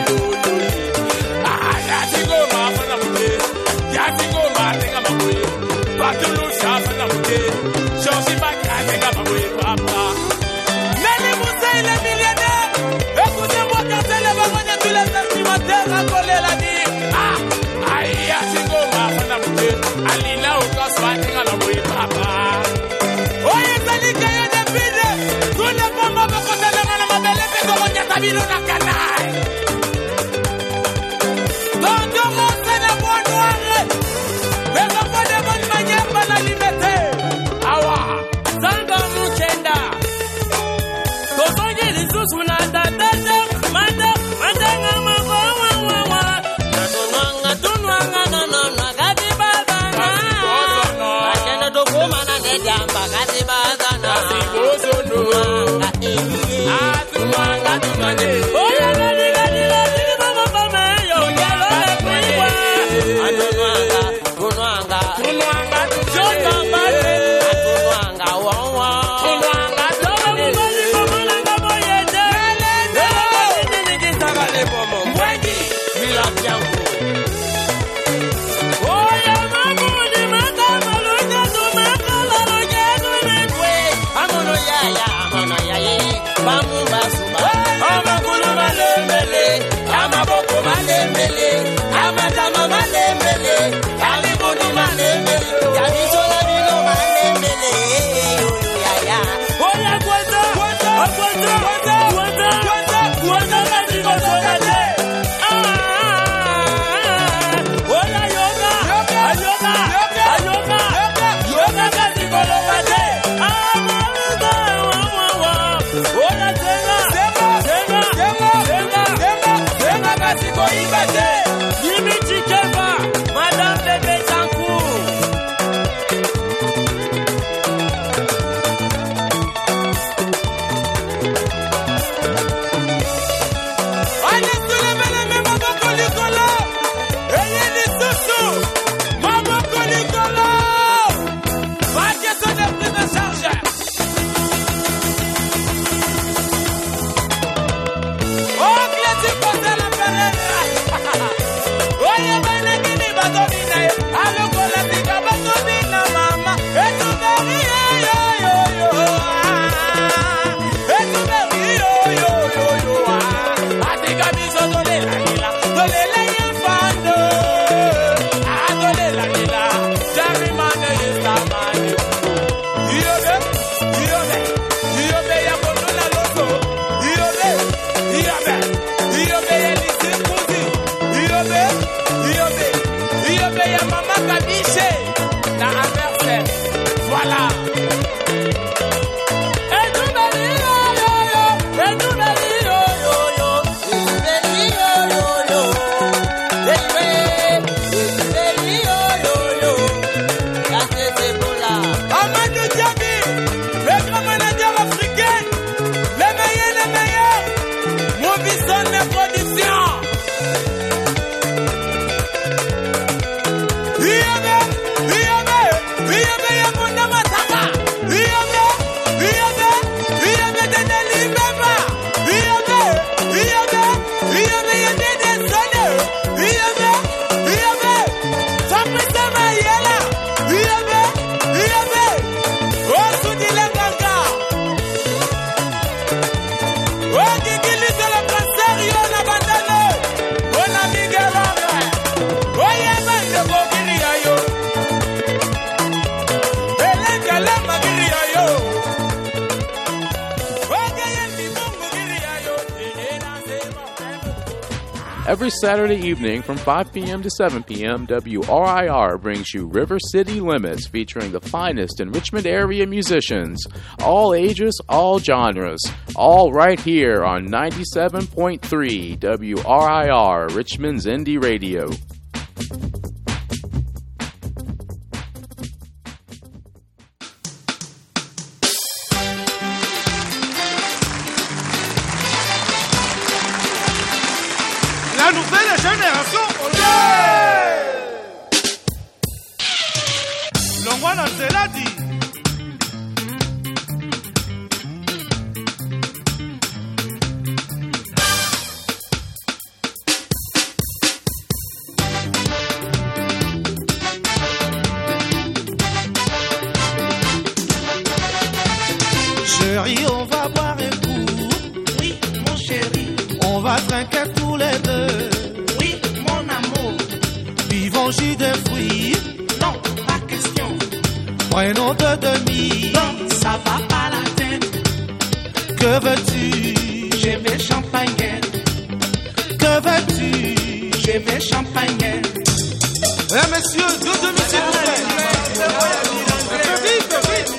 Ah, ya tingo ma fana mute. Ya tingo ma tenga mwe. Batulu sha fana mute. Shoshi baka tenga mwe papa. Nani Moussa il est millionnaire. Écoutez-moi quand elle va gagner tous les estimateurs à coller la vie. Ah, aïe, atingo ma fana mute. Alina au kaswa tenga mwe papa. Oye sali kayo de pide. Tous les pommes va côté la mala mabele pe ko nya tabilo na kanai. Tonto Moussa na bonnoire. Mais on peut de bonne manière pour la liberté. Awa, Zanga Mukenda. Tosoye lisusu na tatata. Manda ngama wa. Tunwanga na gati bazana. Akena dokoma na ngejamba gati bazana. Tunwanga. Oya gadi mama yo yalo ekwa. Tunwanga. Jota bate. Tunwanga wawa. Tunwanga toba mubali komulanga boyete. Nini sagale bomo. Mwengi. Mila byangu. Oya mamuni makamalo jazu makala rojezu nekwe. Amono yaya. Bamumba suba. Amakulu malembele. Amaboko malembele. Amatama malembele. Kalibuni malembele. Yabisola bino malembele. Yaya. Oya kwata. Kwata katika sonate. Oya yoga. Yoga katika lokate. Oya Senga kasiko ibate. Jimmy Chikeva, Madame Bebe Tancourt. Allez tous les belles Maboko Likolo. Ayez les sous-sous. Maboko Likolo. Va que son prise de charge. Every Saturday evening from 5 p.m. to 7 p.m., WRIR brings you River City Limits, featuring the finest in Richmond area musicians. All ages, all genres, all right here on 97.3 WRIR, Richmond's Indie Radio. La nouvelle génération, Longwana Zeladi. Chérie, on va boire un coup. Oui, mon chéri. On va trinquer tous les deux. Oui, mon amour. Buvons jus de fruits. Non, pas question. Prenons deux demi. Non, ça va pas la peine. Que veux-tu? Je vais champagne. Que veux-tu? Je vais champagne. Eh messieurs, deux demi s'il vous plaît. Vite, vite.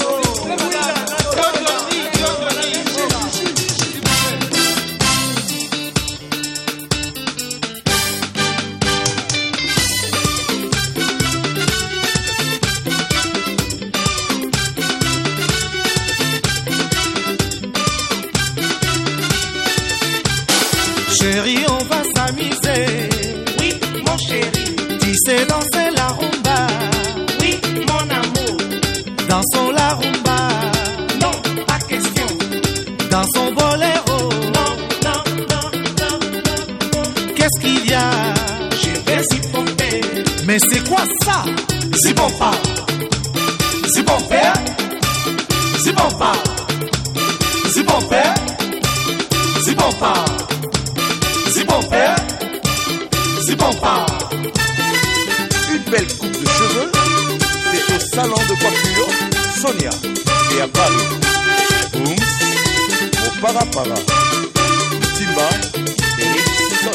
Chérie, on va s'amuser. Oui, mon chéri. Tu sais danser la rumba. Oui, mon amour. Dansons la rumba. Non, pas question. Dansons boléro. Non, non, non, non, non. Qu'est-ce qu'il y a? Je vais s'y pomper. Mais c'est quoi ça? C'est bon pas. C'est bon père. C'est bon pas. C'est bon père. C'est bon pas. C'est bon père, c'est bon pas. Une belle coupe de cheveux, c'est au salon de coiffure Sonia. Et à Paris, Booms, au Parapara, Timba et Son.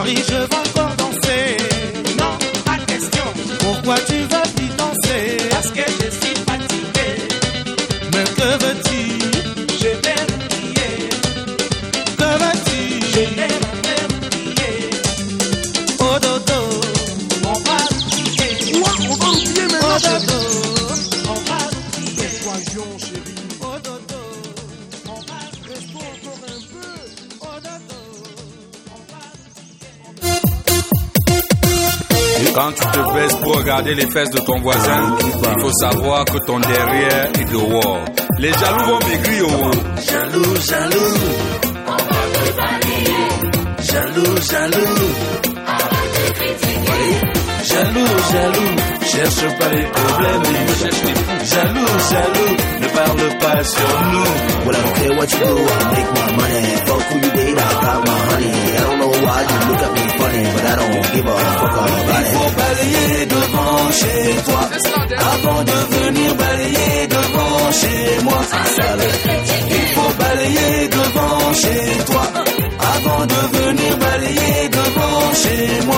Chérie, je veux encore danser. Non, pas question. Pourquoi tu veux plus danser? Parce que je suis fatigué. Mais que veux-tu? Je vais m'oublier. Que veux-tu? Je vais m'oublier. Oh dodo, on va oublier. Ouais, on va oublier maintenant. Oh dodo, on va oublier. Voyons, chérie. Oh dodo, on va restons encore un peu. Oh dodo, on va Quand tu te baisses pour regarder les fesses de ton voisin, il faut savoir que ton derrière est dehors. Les jaloux vont maigrir, oh. Jaloux, jaloux, on va te balayer. Jaloux, jaloux, arrête de critiquer. Jaloux, jaloux, cherche pas les problèmes, cherche les fous. Jaloux, jaloux, ne parle pas sur nous. Well, I don't care what you do, I'll make my money. Fuck who you date, I got my honey. I don't know why you look at me funny, but I don't give a fuck about it. Il faut balayer devant chez toi avant de venir balayer devant chez moi. Il faut balayer devant chez toi avant de venir balayer devant chez moi.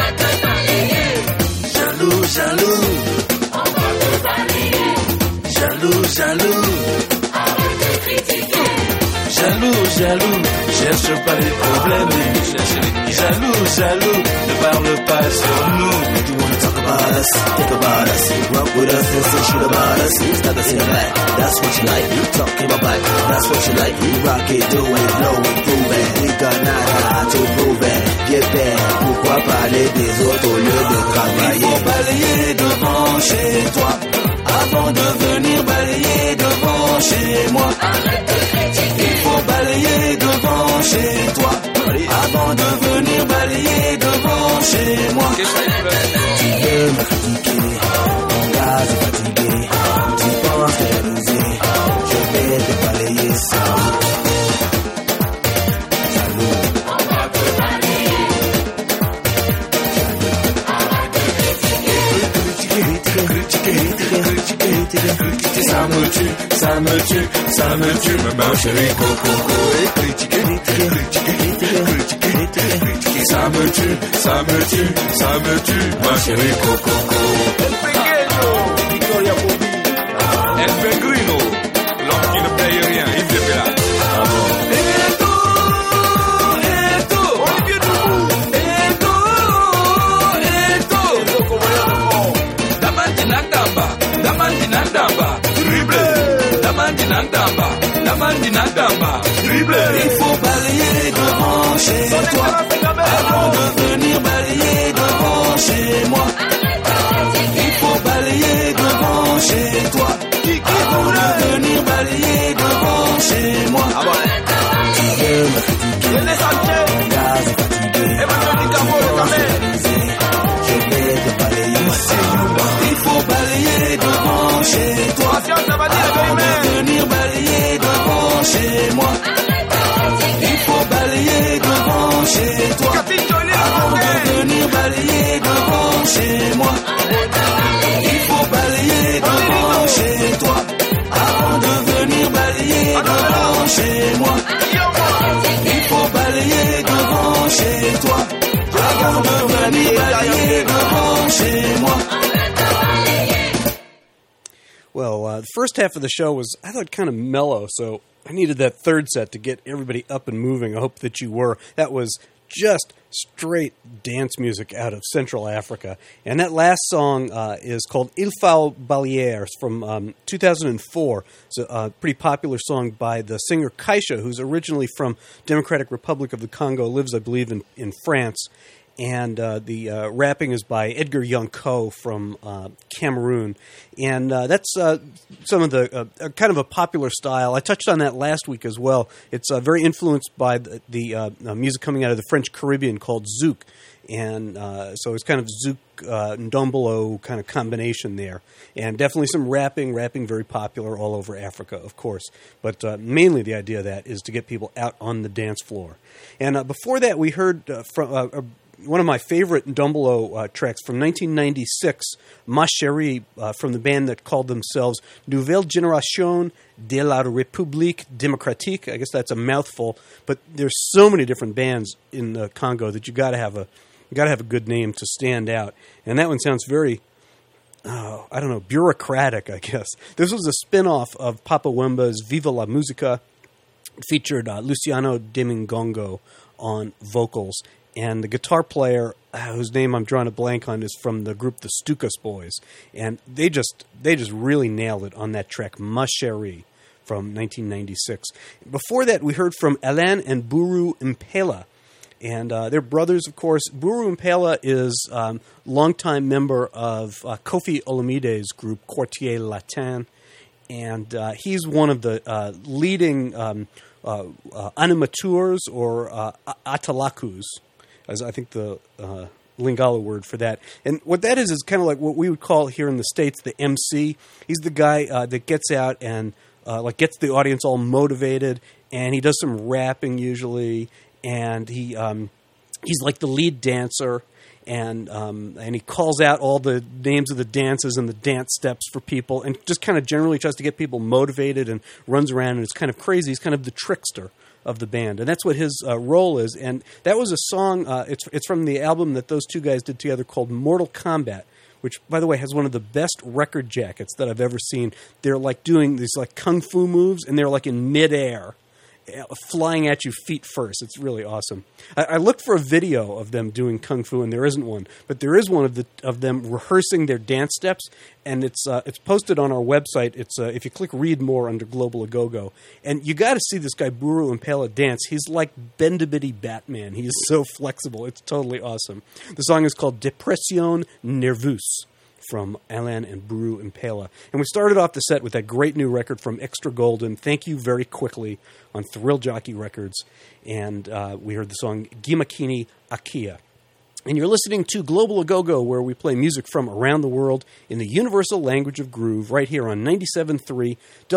Jaloux, jaloux, on va te balayer. Jaloux, jaloux, arrête de critiquer. Jaloux, jaloux, cherche pas les problèmes, cherche les jaloux, jaloux, ne parle pas sur nous. You wanna talk about us, think about us, run with us and say shit about us. Stuck us in the back, that's what you like. You talking about back, that's what you like. You rock it, do it, blow it, prove it. We got nada to prove it. Get back, pourquoi parler des autres au lieu de travailler? Il faut balayer devant chez toi avant de venir balayer devant chez moi. Il faut balayer devant chez toi avant de venir balayer devant chez moi. Tu veux me critiquer, mon gars est fatigué. Tu penses que j'ai rusé, je vais te balayer ça. Jaloux, on va te balayer. Ça me tue, ça me tue, ça me tue, ma chérie coco. Ça me tue, ça me tue, ça me tue, ma chérie coco. El Pegrino, l'homme qui ne paye rien, il fait là. Il faut balayer devant chez toi avant de venir balayer devant chez moi. Il faut balayer devant chez toi avant de venir balayer devant chez moi. tu veux me critiquer, mon gars est fatigué. Tu penses que j'ai rusé, je vais te balayer ça. Il faut balayer devant chez toi avant de venir balayer devant chez moi. Il faut balayer devant chez toi avant de venir balayer devant chez moi. Il faut balayer devant chez toi avant de venir balayer devant chez moi. Il faut balayer devant chez toi avant de venir balayer devant chez moi. Well, the first half of the show was, I thought, kind of mellow, so I needed that third set to get everybody up and moving. I hope that you were. That was just straight dance music out of Central Africa. And that last song is called Il faut balayer from 2004. It's a pretty popular song by the singer Kaisha, who's originally from Democratic Republic of the Congo, lives, I believe, in France. And the rapping is by Edgar Yonko from Cameroon. And that's some of the kind of a popular style. I touched on that last week as well. It's very influenced by the music coming out of the French Caribbean called zouk. And so it's kind of zouk ndombolo kind of combination there. And definitely some rapping very popular all over Africa, of course. But mainly the idea of that is to get people out on the dance floor. And before that, we heard from one of my favorite Ndombolo tracks from 1996, Ma Chérie, from the band that called themselves Nouvelle Génération de la République Démocratique. I guess that's a mouthful, but there's so many different bands in the Congo that you got to have a good name to stand out. And that one sounds very, I don't know, bureaucratic, I guess. This was a spin-off of Papa Wemba's Viva la Musica. It featured Luciano Domingongo on vocals, and the guitar player, whose name I'm drawing a blank on, is from the group the Stukas Boys, and they just really nailed it on that track, Ma Chérie, from 1996. Before that, we heard from Alain and Buru Impela, and they're brothers, of course. Buru Impela is a longtime member of Kofi Olamide's group, Quartier Latin, and he's one of the leading animateurs or atalakus, as I think the Lingala word for that. And what that is kind of like what we would call here in the States the MC. He's the guy that gets out and gets the audience all motivated, and he does some rapping usually, and he's like the lead dancer. And he calls out all the names of the dances and the dance steps for people, and just kind of generally tries to get people motivated and runs around, and it's kind of crazy. He's kind of the trickster of the band, and that's what his role is. And that was a song. It's from the album that those two guys did together called Mortal Kombat, which, by the way, has one of the best record jackets that I've ever seen. They're like doing these like kung fu moves, and they're like in midair, flying at you feet first. It's really awesome. I looked for a video of them doing kung fu, and there isn't one, but there is one of them rehearsing their dance steps, and it's posted on our website. It's if you click read more under Global Agogo, and you got to see this guy Buru Impela dance. He's like Bendabitty Batman. He is so flexible. It's totally awesome. The song is called Depression Nerveuse, from Alain and Buru Impela. And we started off the set with that great new record from Extra Golden, Thank You Very Quickly, on Thrill Jockey Records. And we heard the song Gimakini Akia. And you're listening to Global Agogo, where we play music from around the world in the universal language of groove, right here on 97.3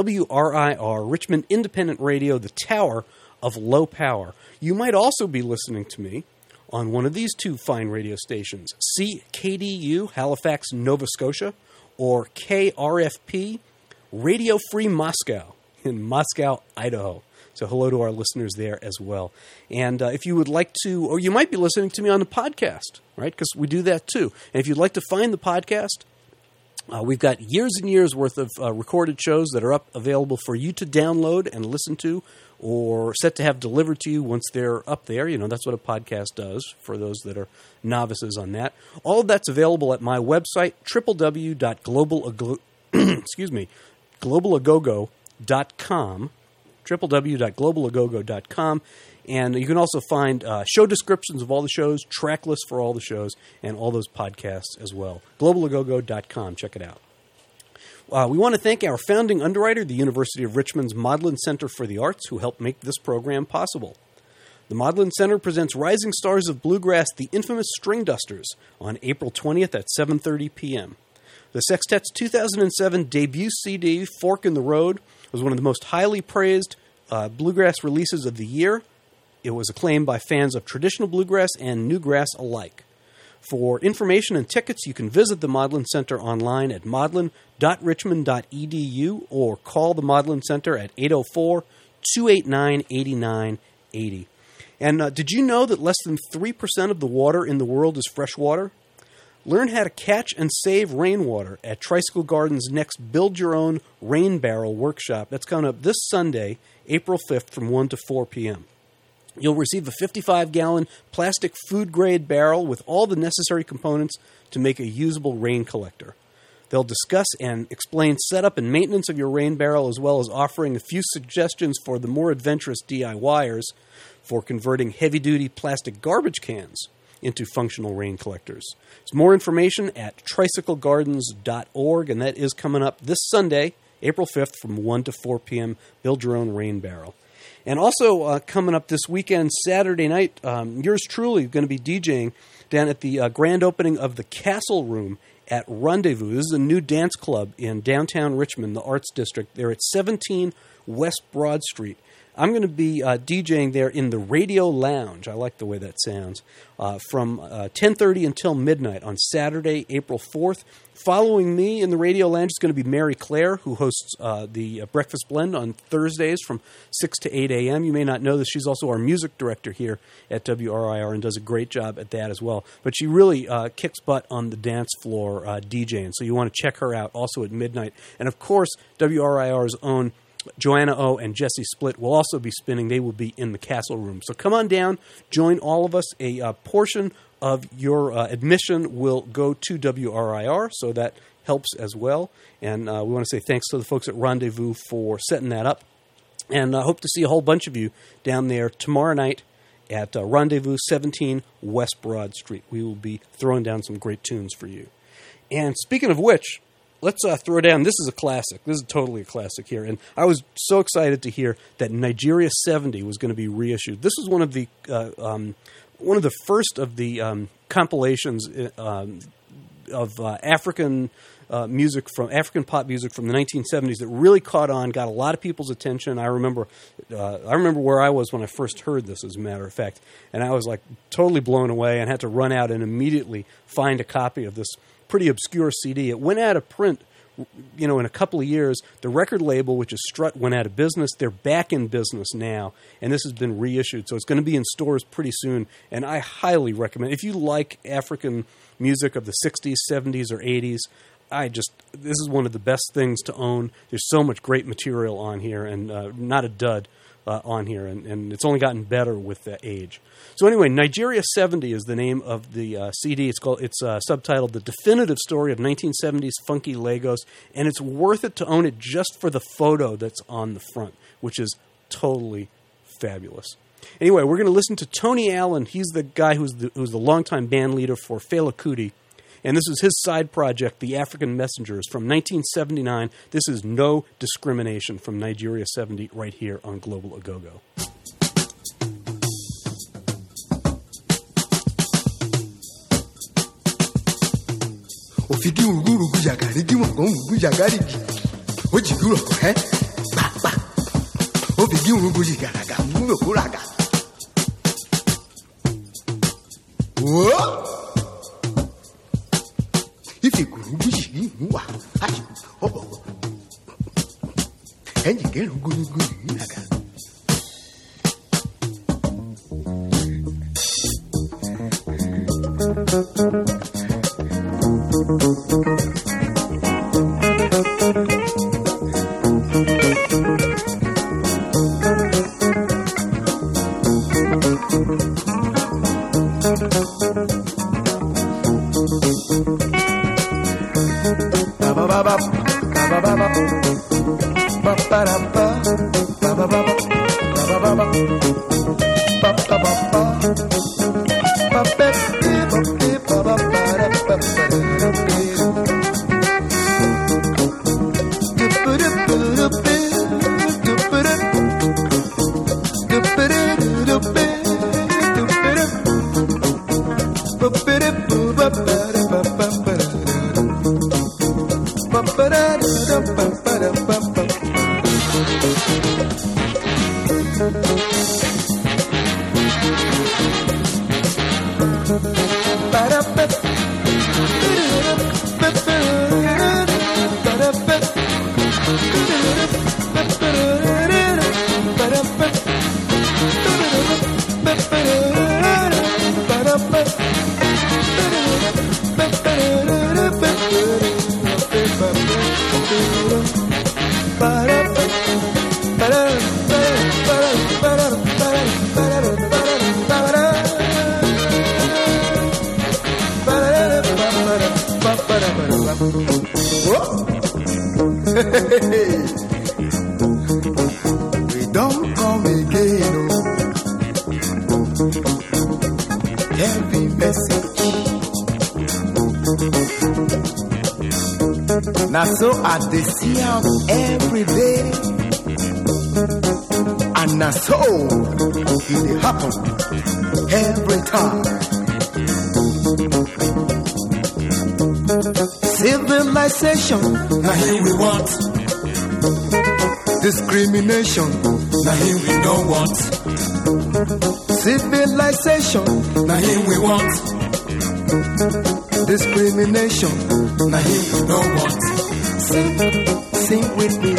WRIR, Richmond Independent Radio, the Tower of Low Power. You might also be listening to me on one of these two fine radio stations, CKDU, Halifax, Nova Scotia, or KRFP, Radio Free Moscow, in Moscow, Idaho. So hello to our listeners there as well. And if you would like to, or you might be listening to me on the podcast, right? Because we do that too. And if you'd like to find the podcast, we've got years and years worth of recorded shows that are up available for you to download and listen to, or set to have delivered to you once they're up there. You know, that's what a podcast does for those that are novices on that. All of that's available at my website, globalagogo.com, www.globalagogo.com. And you can also find show descriptions of all the shows, track lists for all the shows, and all those podcasts as well. globalagogo.com. Check it out. We want to thank our founding underwriter, the University of Richmond's Modlin Center for the Arts, who helped make this program possible. The Modlin Center presents Rising Stars of Bluegrass, the infamous String Dusters, on April 20th at 7:30 p.m. The Sextet's 2007 debut CD, Fork in the Road, was one of the most highly praised bluegrass releases of the year. It was acclaimed by fans of traditional bluegrass and newgrass alike. For information and tickets, you can visit the Modlin Center online at modlin.richmond.edu or call the Modlin Center at 804-289-8980. And did you know that less than 3% of the water in the world is fresh water? Learn how to catch and save rainwater at Tricycle Garden's next Build Your Own Rain Barrel workshop. That's coming up this Sunday, April 5th from 1 to 4 p.m. You'll receive a 55-gallon plastic food-grade barrel with all the necessary components to make a usable rain collector. They'll discuss and explain setup and maintenance of your rain barrel, as well as offering a few suggestions for the more adventurous DIYers for converting heavy-duty plastic garbage cans into functional rain collectors. There's more information at tricyclegardens.org, and that is coming up this Sunday, April 5th from 1 to 4 p.m. Build Your Own Rain Barrel. And also coming up this weekend, Saturday night, yours truly going to be DJing down at the grand opening of the Castle Room at Rendezvous. This is a new dance club in downtown Richmond, the Arts District. They're at 17 West Broad Street. I'm going to be DJing there in the Radio Lounge. I like the way that sounds. From 10:30 until midnight on Saturday, April 4th. Following me in the Radio Lounge is going to be Mary Claire, who hosts the Breakfast Blend on Thursdays from 6 to 8 a.m. You may not know this. She's also our music director here at WRIR and does a great job at that as well. But she really kicks butt on the dance floor DJing, so you want to check her out also at midnight. And, of course, WRIR's own Joanna O and Jesse Split will also be spinning. They will be in the Castle Room. So come on down, join all of us. A portion of your admission will go to WRIR, so that helps as well. And we want to say thanks to the folks at Rendezvous for setting that up. And I hope to see a whole bunch of you down there tomorrow night at Rendezvous 17 West Broad Street. We will be throwing down some great tunes for you. And speaking of which, let's throw down. This is a classic. This is totally a classic here. And I was so excited to hear that Nigeria 70 was going to be reissued. This was one of the first of the compilations of African music from African pop music from the 1970s that really caught on, got a lot of people's attention. I remember where I was when I first heard this, as a matter of fact, and I was like totally blown away and had to run out and immediately find a copy of this pretty obscure CD. It went out of print, in a couple of years. The record label, which is Strut, went out of business. They're back in business now, and this has been reissued. So it's going to be in stores pretty soon, and I highly recommend. If you like African music of the 60s, 70s, or 80s, this is one of the best things to own. There's so much great material on here, and not a dud on here, and it's only gotten better with the age. So anyway, Nigeria 70 is the name of the CD. It's subtitled The Definitive Story of 1970s Funky Lagos, and it's worth it to own it just for the photo that's on the front, which is totally fabulous. Anyway, we're going to listen to Tony Allen. He's the guy who's the longtime band leader for Fela Kuti, and this is his side project, The African Messengers, from 1979. This is No Discrimination from Nigeria 70 right here on Global Agogo. Ofidi uguru gujagari di mo gujagari di ojiguro papa ofidi uguru gujagara mu kuraga wo ifi guru guji wa ayi obo enyi gelu guru gujagara We don't come again. Heavy message. Now so I see out every day, and now so it happen every time. Civilization, now here we want. Discrimination, now him we don't want. civilization, Now him we want. discrimination. Now him we don't want. Sing with me.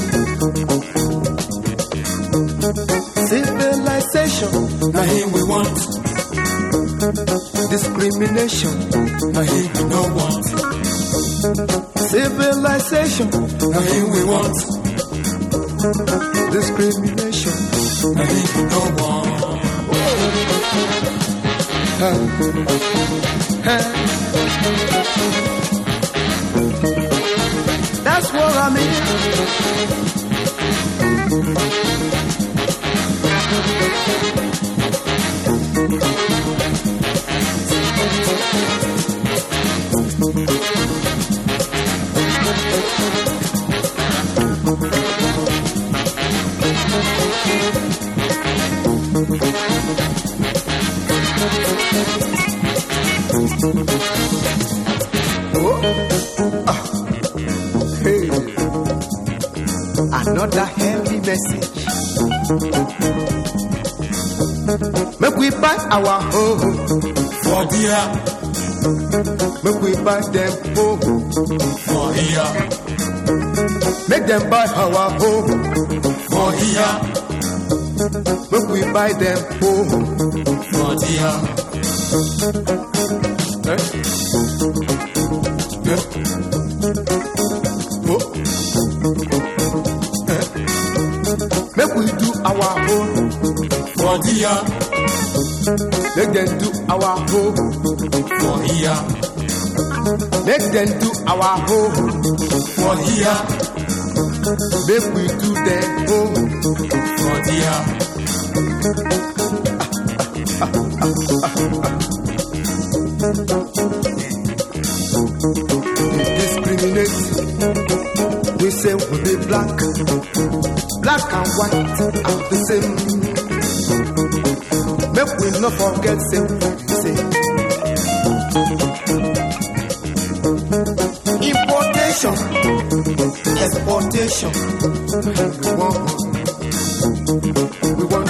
Civilization, Now him we want. discrimination. Now him we don't want. Civilization, Now him we want. discrimination. Now him we don't want. That's what I mean. Hey, another heavy message. Make we buy our home For dear, make we buy them home. for here, Make them buy our home. for here, Make we buy them home. for dear. Eh? Eh? Oh. Eh? Make we do our own. For dear, Make them do our home. for here, Make them do our home. for here, Make we do them home. for dear. Discriminate. We say we be black. Black and white are the same. Make we not forget say importation, exportation. We want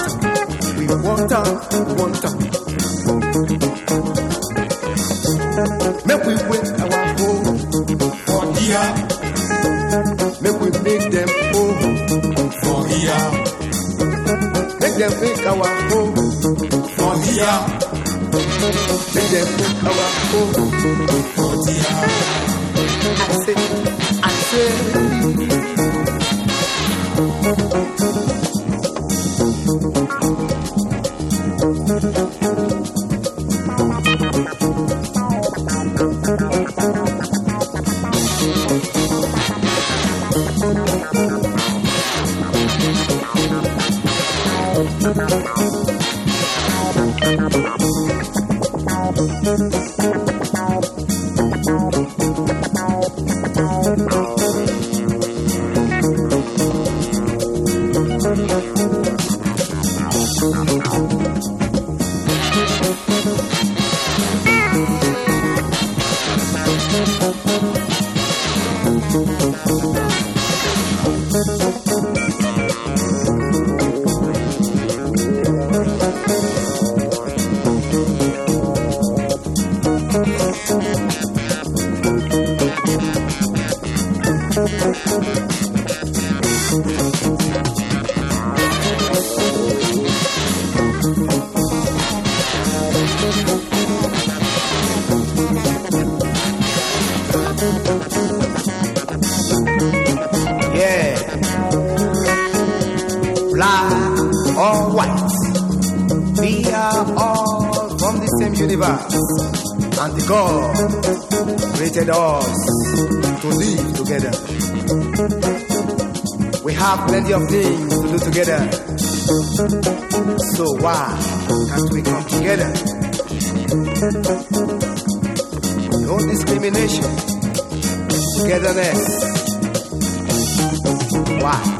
Make we wake our home. For here, Make we make them home. for here, Make them make our home. for here, Make them make our home. for dear. I say. Yeah. Black or white, we are all from the same universe. And the God created us to live together. We have plenty of things to do together. So why can't we come together? No discrimination, togetherness. What?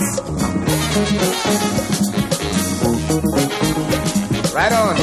Right on.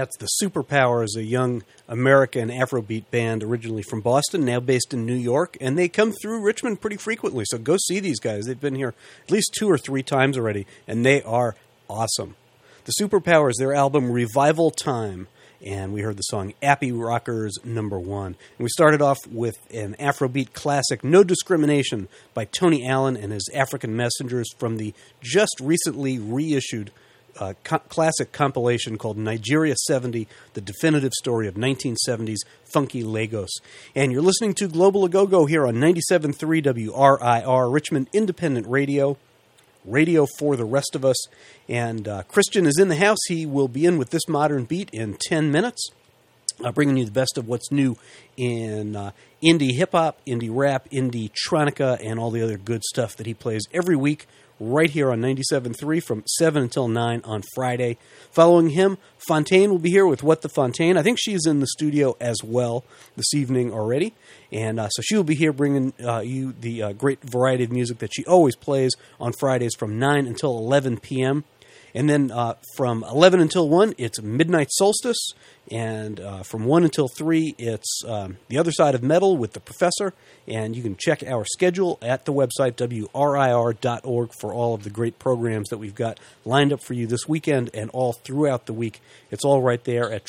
That's the Superpowers, a young American Afrobeat band originally from Boston, now based in New York, and they come through Richmond pretty frequently, so go see these guys. They've been here at least 2 or 3 times already, and they are awesome. The Superpowers, their album Revival Time, and we heard the song Appy Rockers No. 1. And we started off with an Afrobeat classic, No Discrimination, by Tony Allen and his African Messengers from the just recently reissued classic compilation called Nigeria 70, the definitive story of 1970s funky Lagos. And you're listening to Global A-Go-Go here on 97.3 WRIR, Richmond Independent Radio, radio for the rest of us. And Christian is in the house. He will be in with This Modern Beat in 10 minutes, bringing you the best of what's new in indie hip-hop, indie rap, indie tronica, and all the other good stuff that he plays every week right here on 97.3 from 7 until 9 on Friday. Following him, Fontaine will be here with What the Fontaine. I think she's in the studio as well this evening already. And so she will be here bringing you the great variety of music that she always plays on Fridays from 9 until 11 p.m. And then from 11 until 1, it's Midnight Solstice. And from 1 until 3, it's The Other Side of Metal with the Professor. And you can check our schedule at the website, WRIR.org, for all of the great programs that we've got lined up for you this weekend and all throughout the week. It's all right there at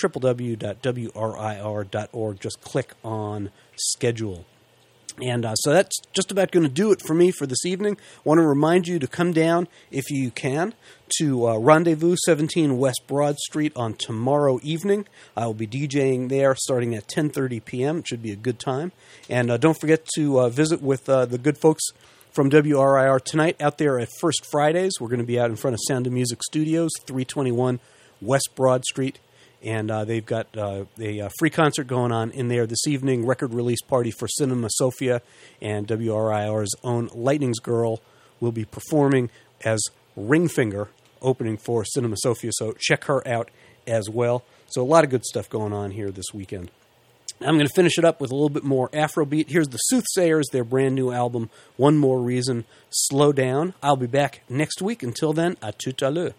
www.WRIR.org. Just click on Schedule. And so that's just about going to do it for me for this evening. I want to remind you to come down, if you can, to Rendezvous 17 West Broad Street on tomorrow evening. I will be DJing there starting at 10:30 p.m. It should be a good time. And don't forget to visit with the good folks from WRIR tonight out there at First Fridays. We're going to be out in front of Sound of Music Studios, 321 West Broad Street. And they've got a free concert going on in there this evening, record release party for Cinema Sophia, and WRIR's own Lightning's Girl will be performing as Ringfinger, opening for Cinema Sophia, so check her out as well. So a lot of good stuff going on here this weekend. I'm going to finish it up with a little bit more Afrobeat. Here's the Soothsayers, their brand new album, One More Reason, Slow Down. I'll be back next week. Until then, à tout à l'heure.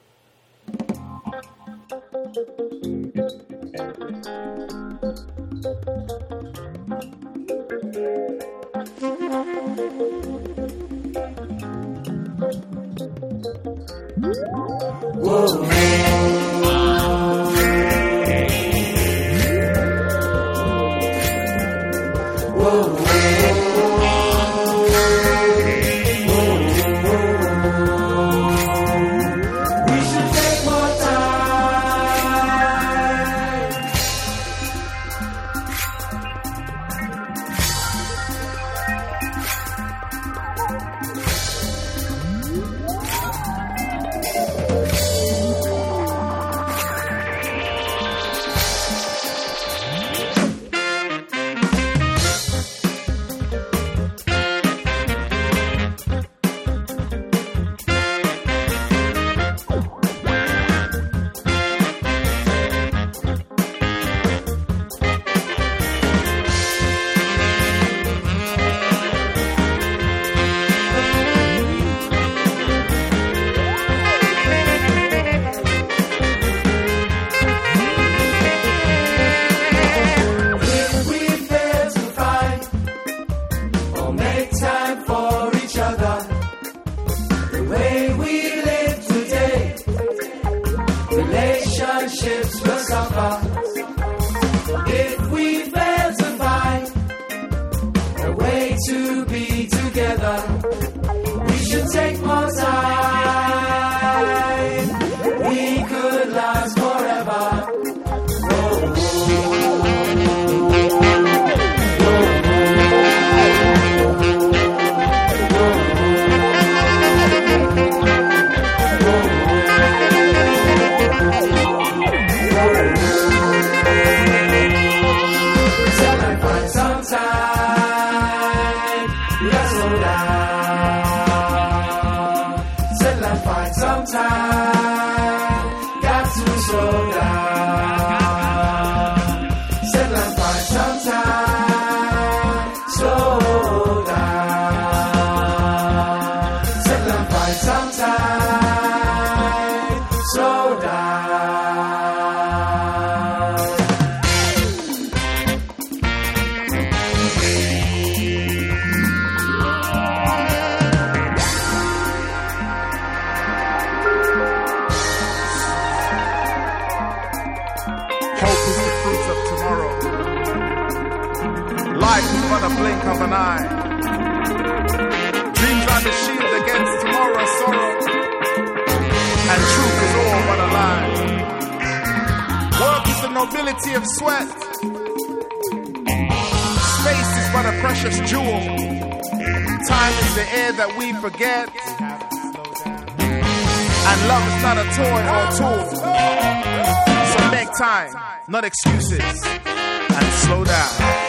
Whoa. Sometimes slow down. Life is but a blink of an eye. Dreams are the shield against tomorrow's sorrow, and truth is all but a lie. Work is the nobility of sweat. Space is but a precious jewel. Time is the air that we forget. And love is not a toy or a tool. So make time, not excuses, and slow down.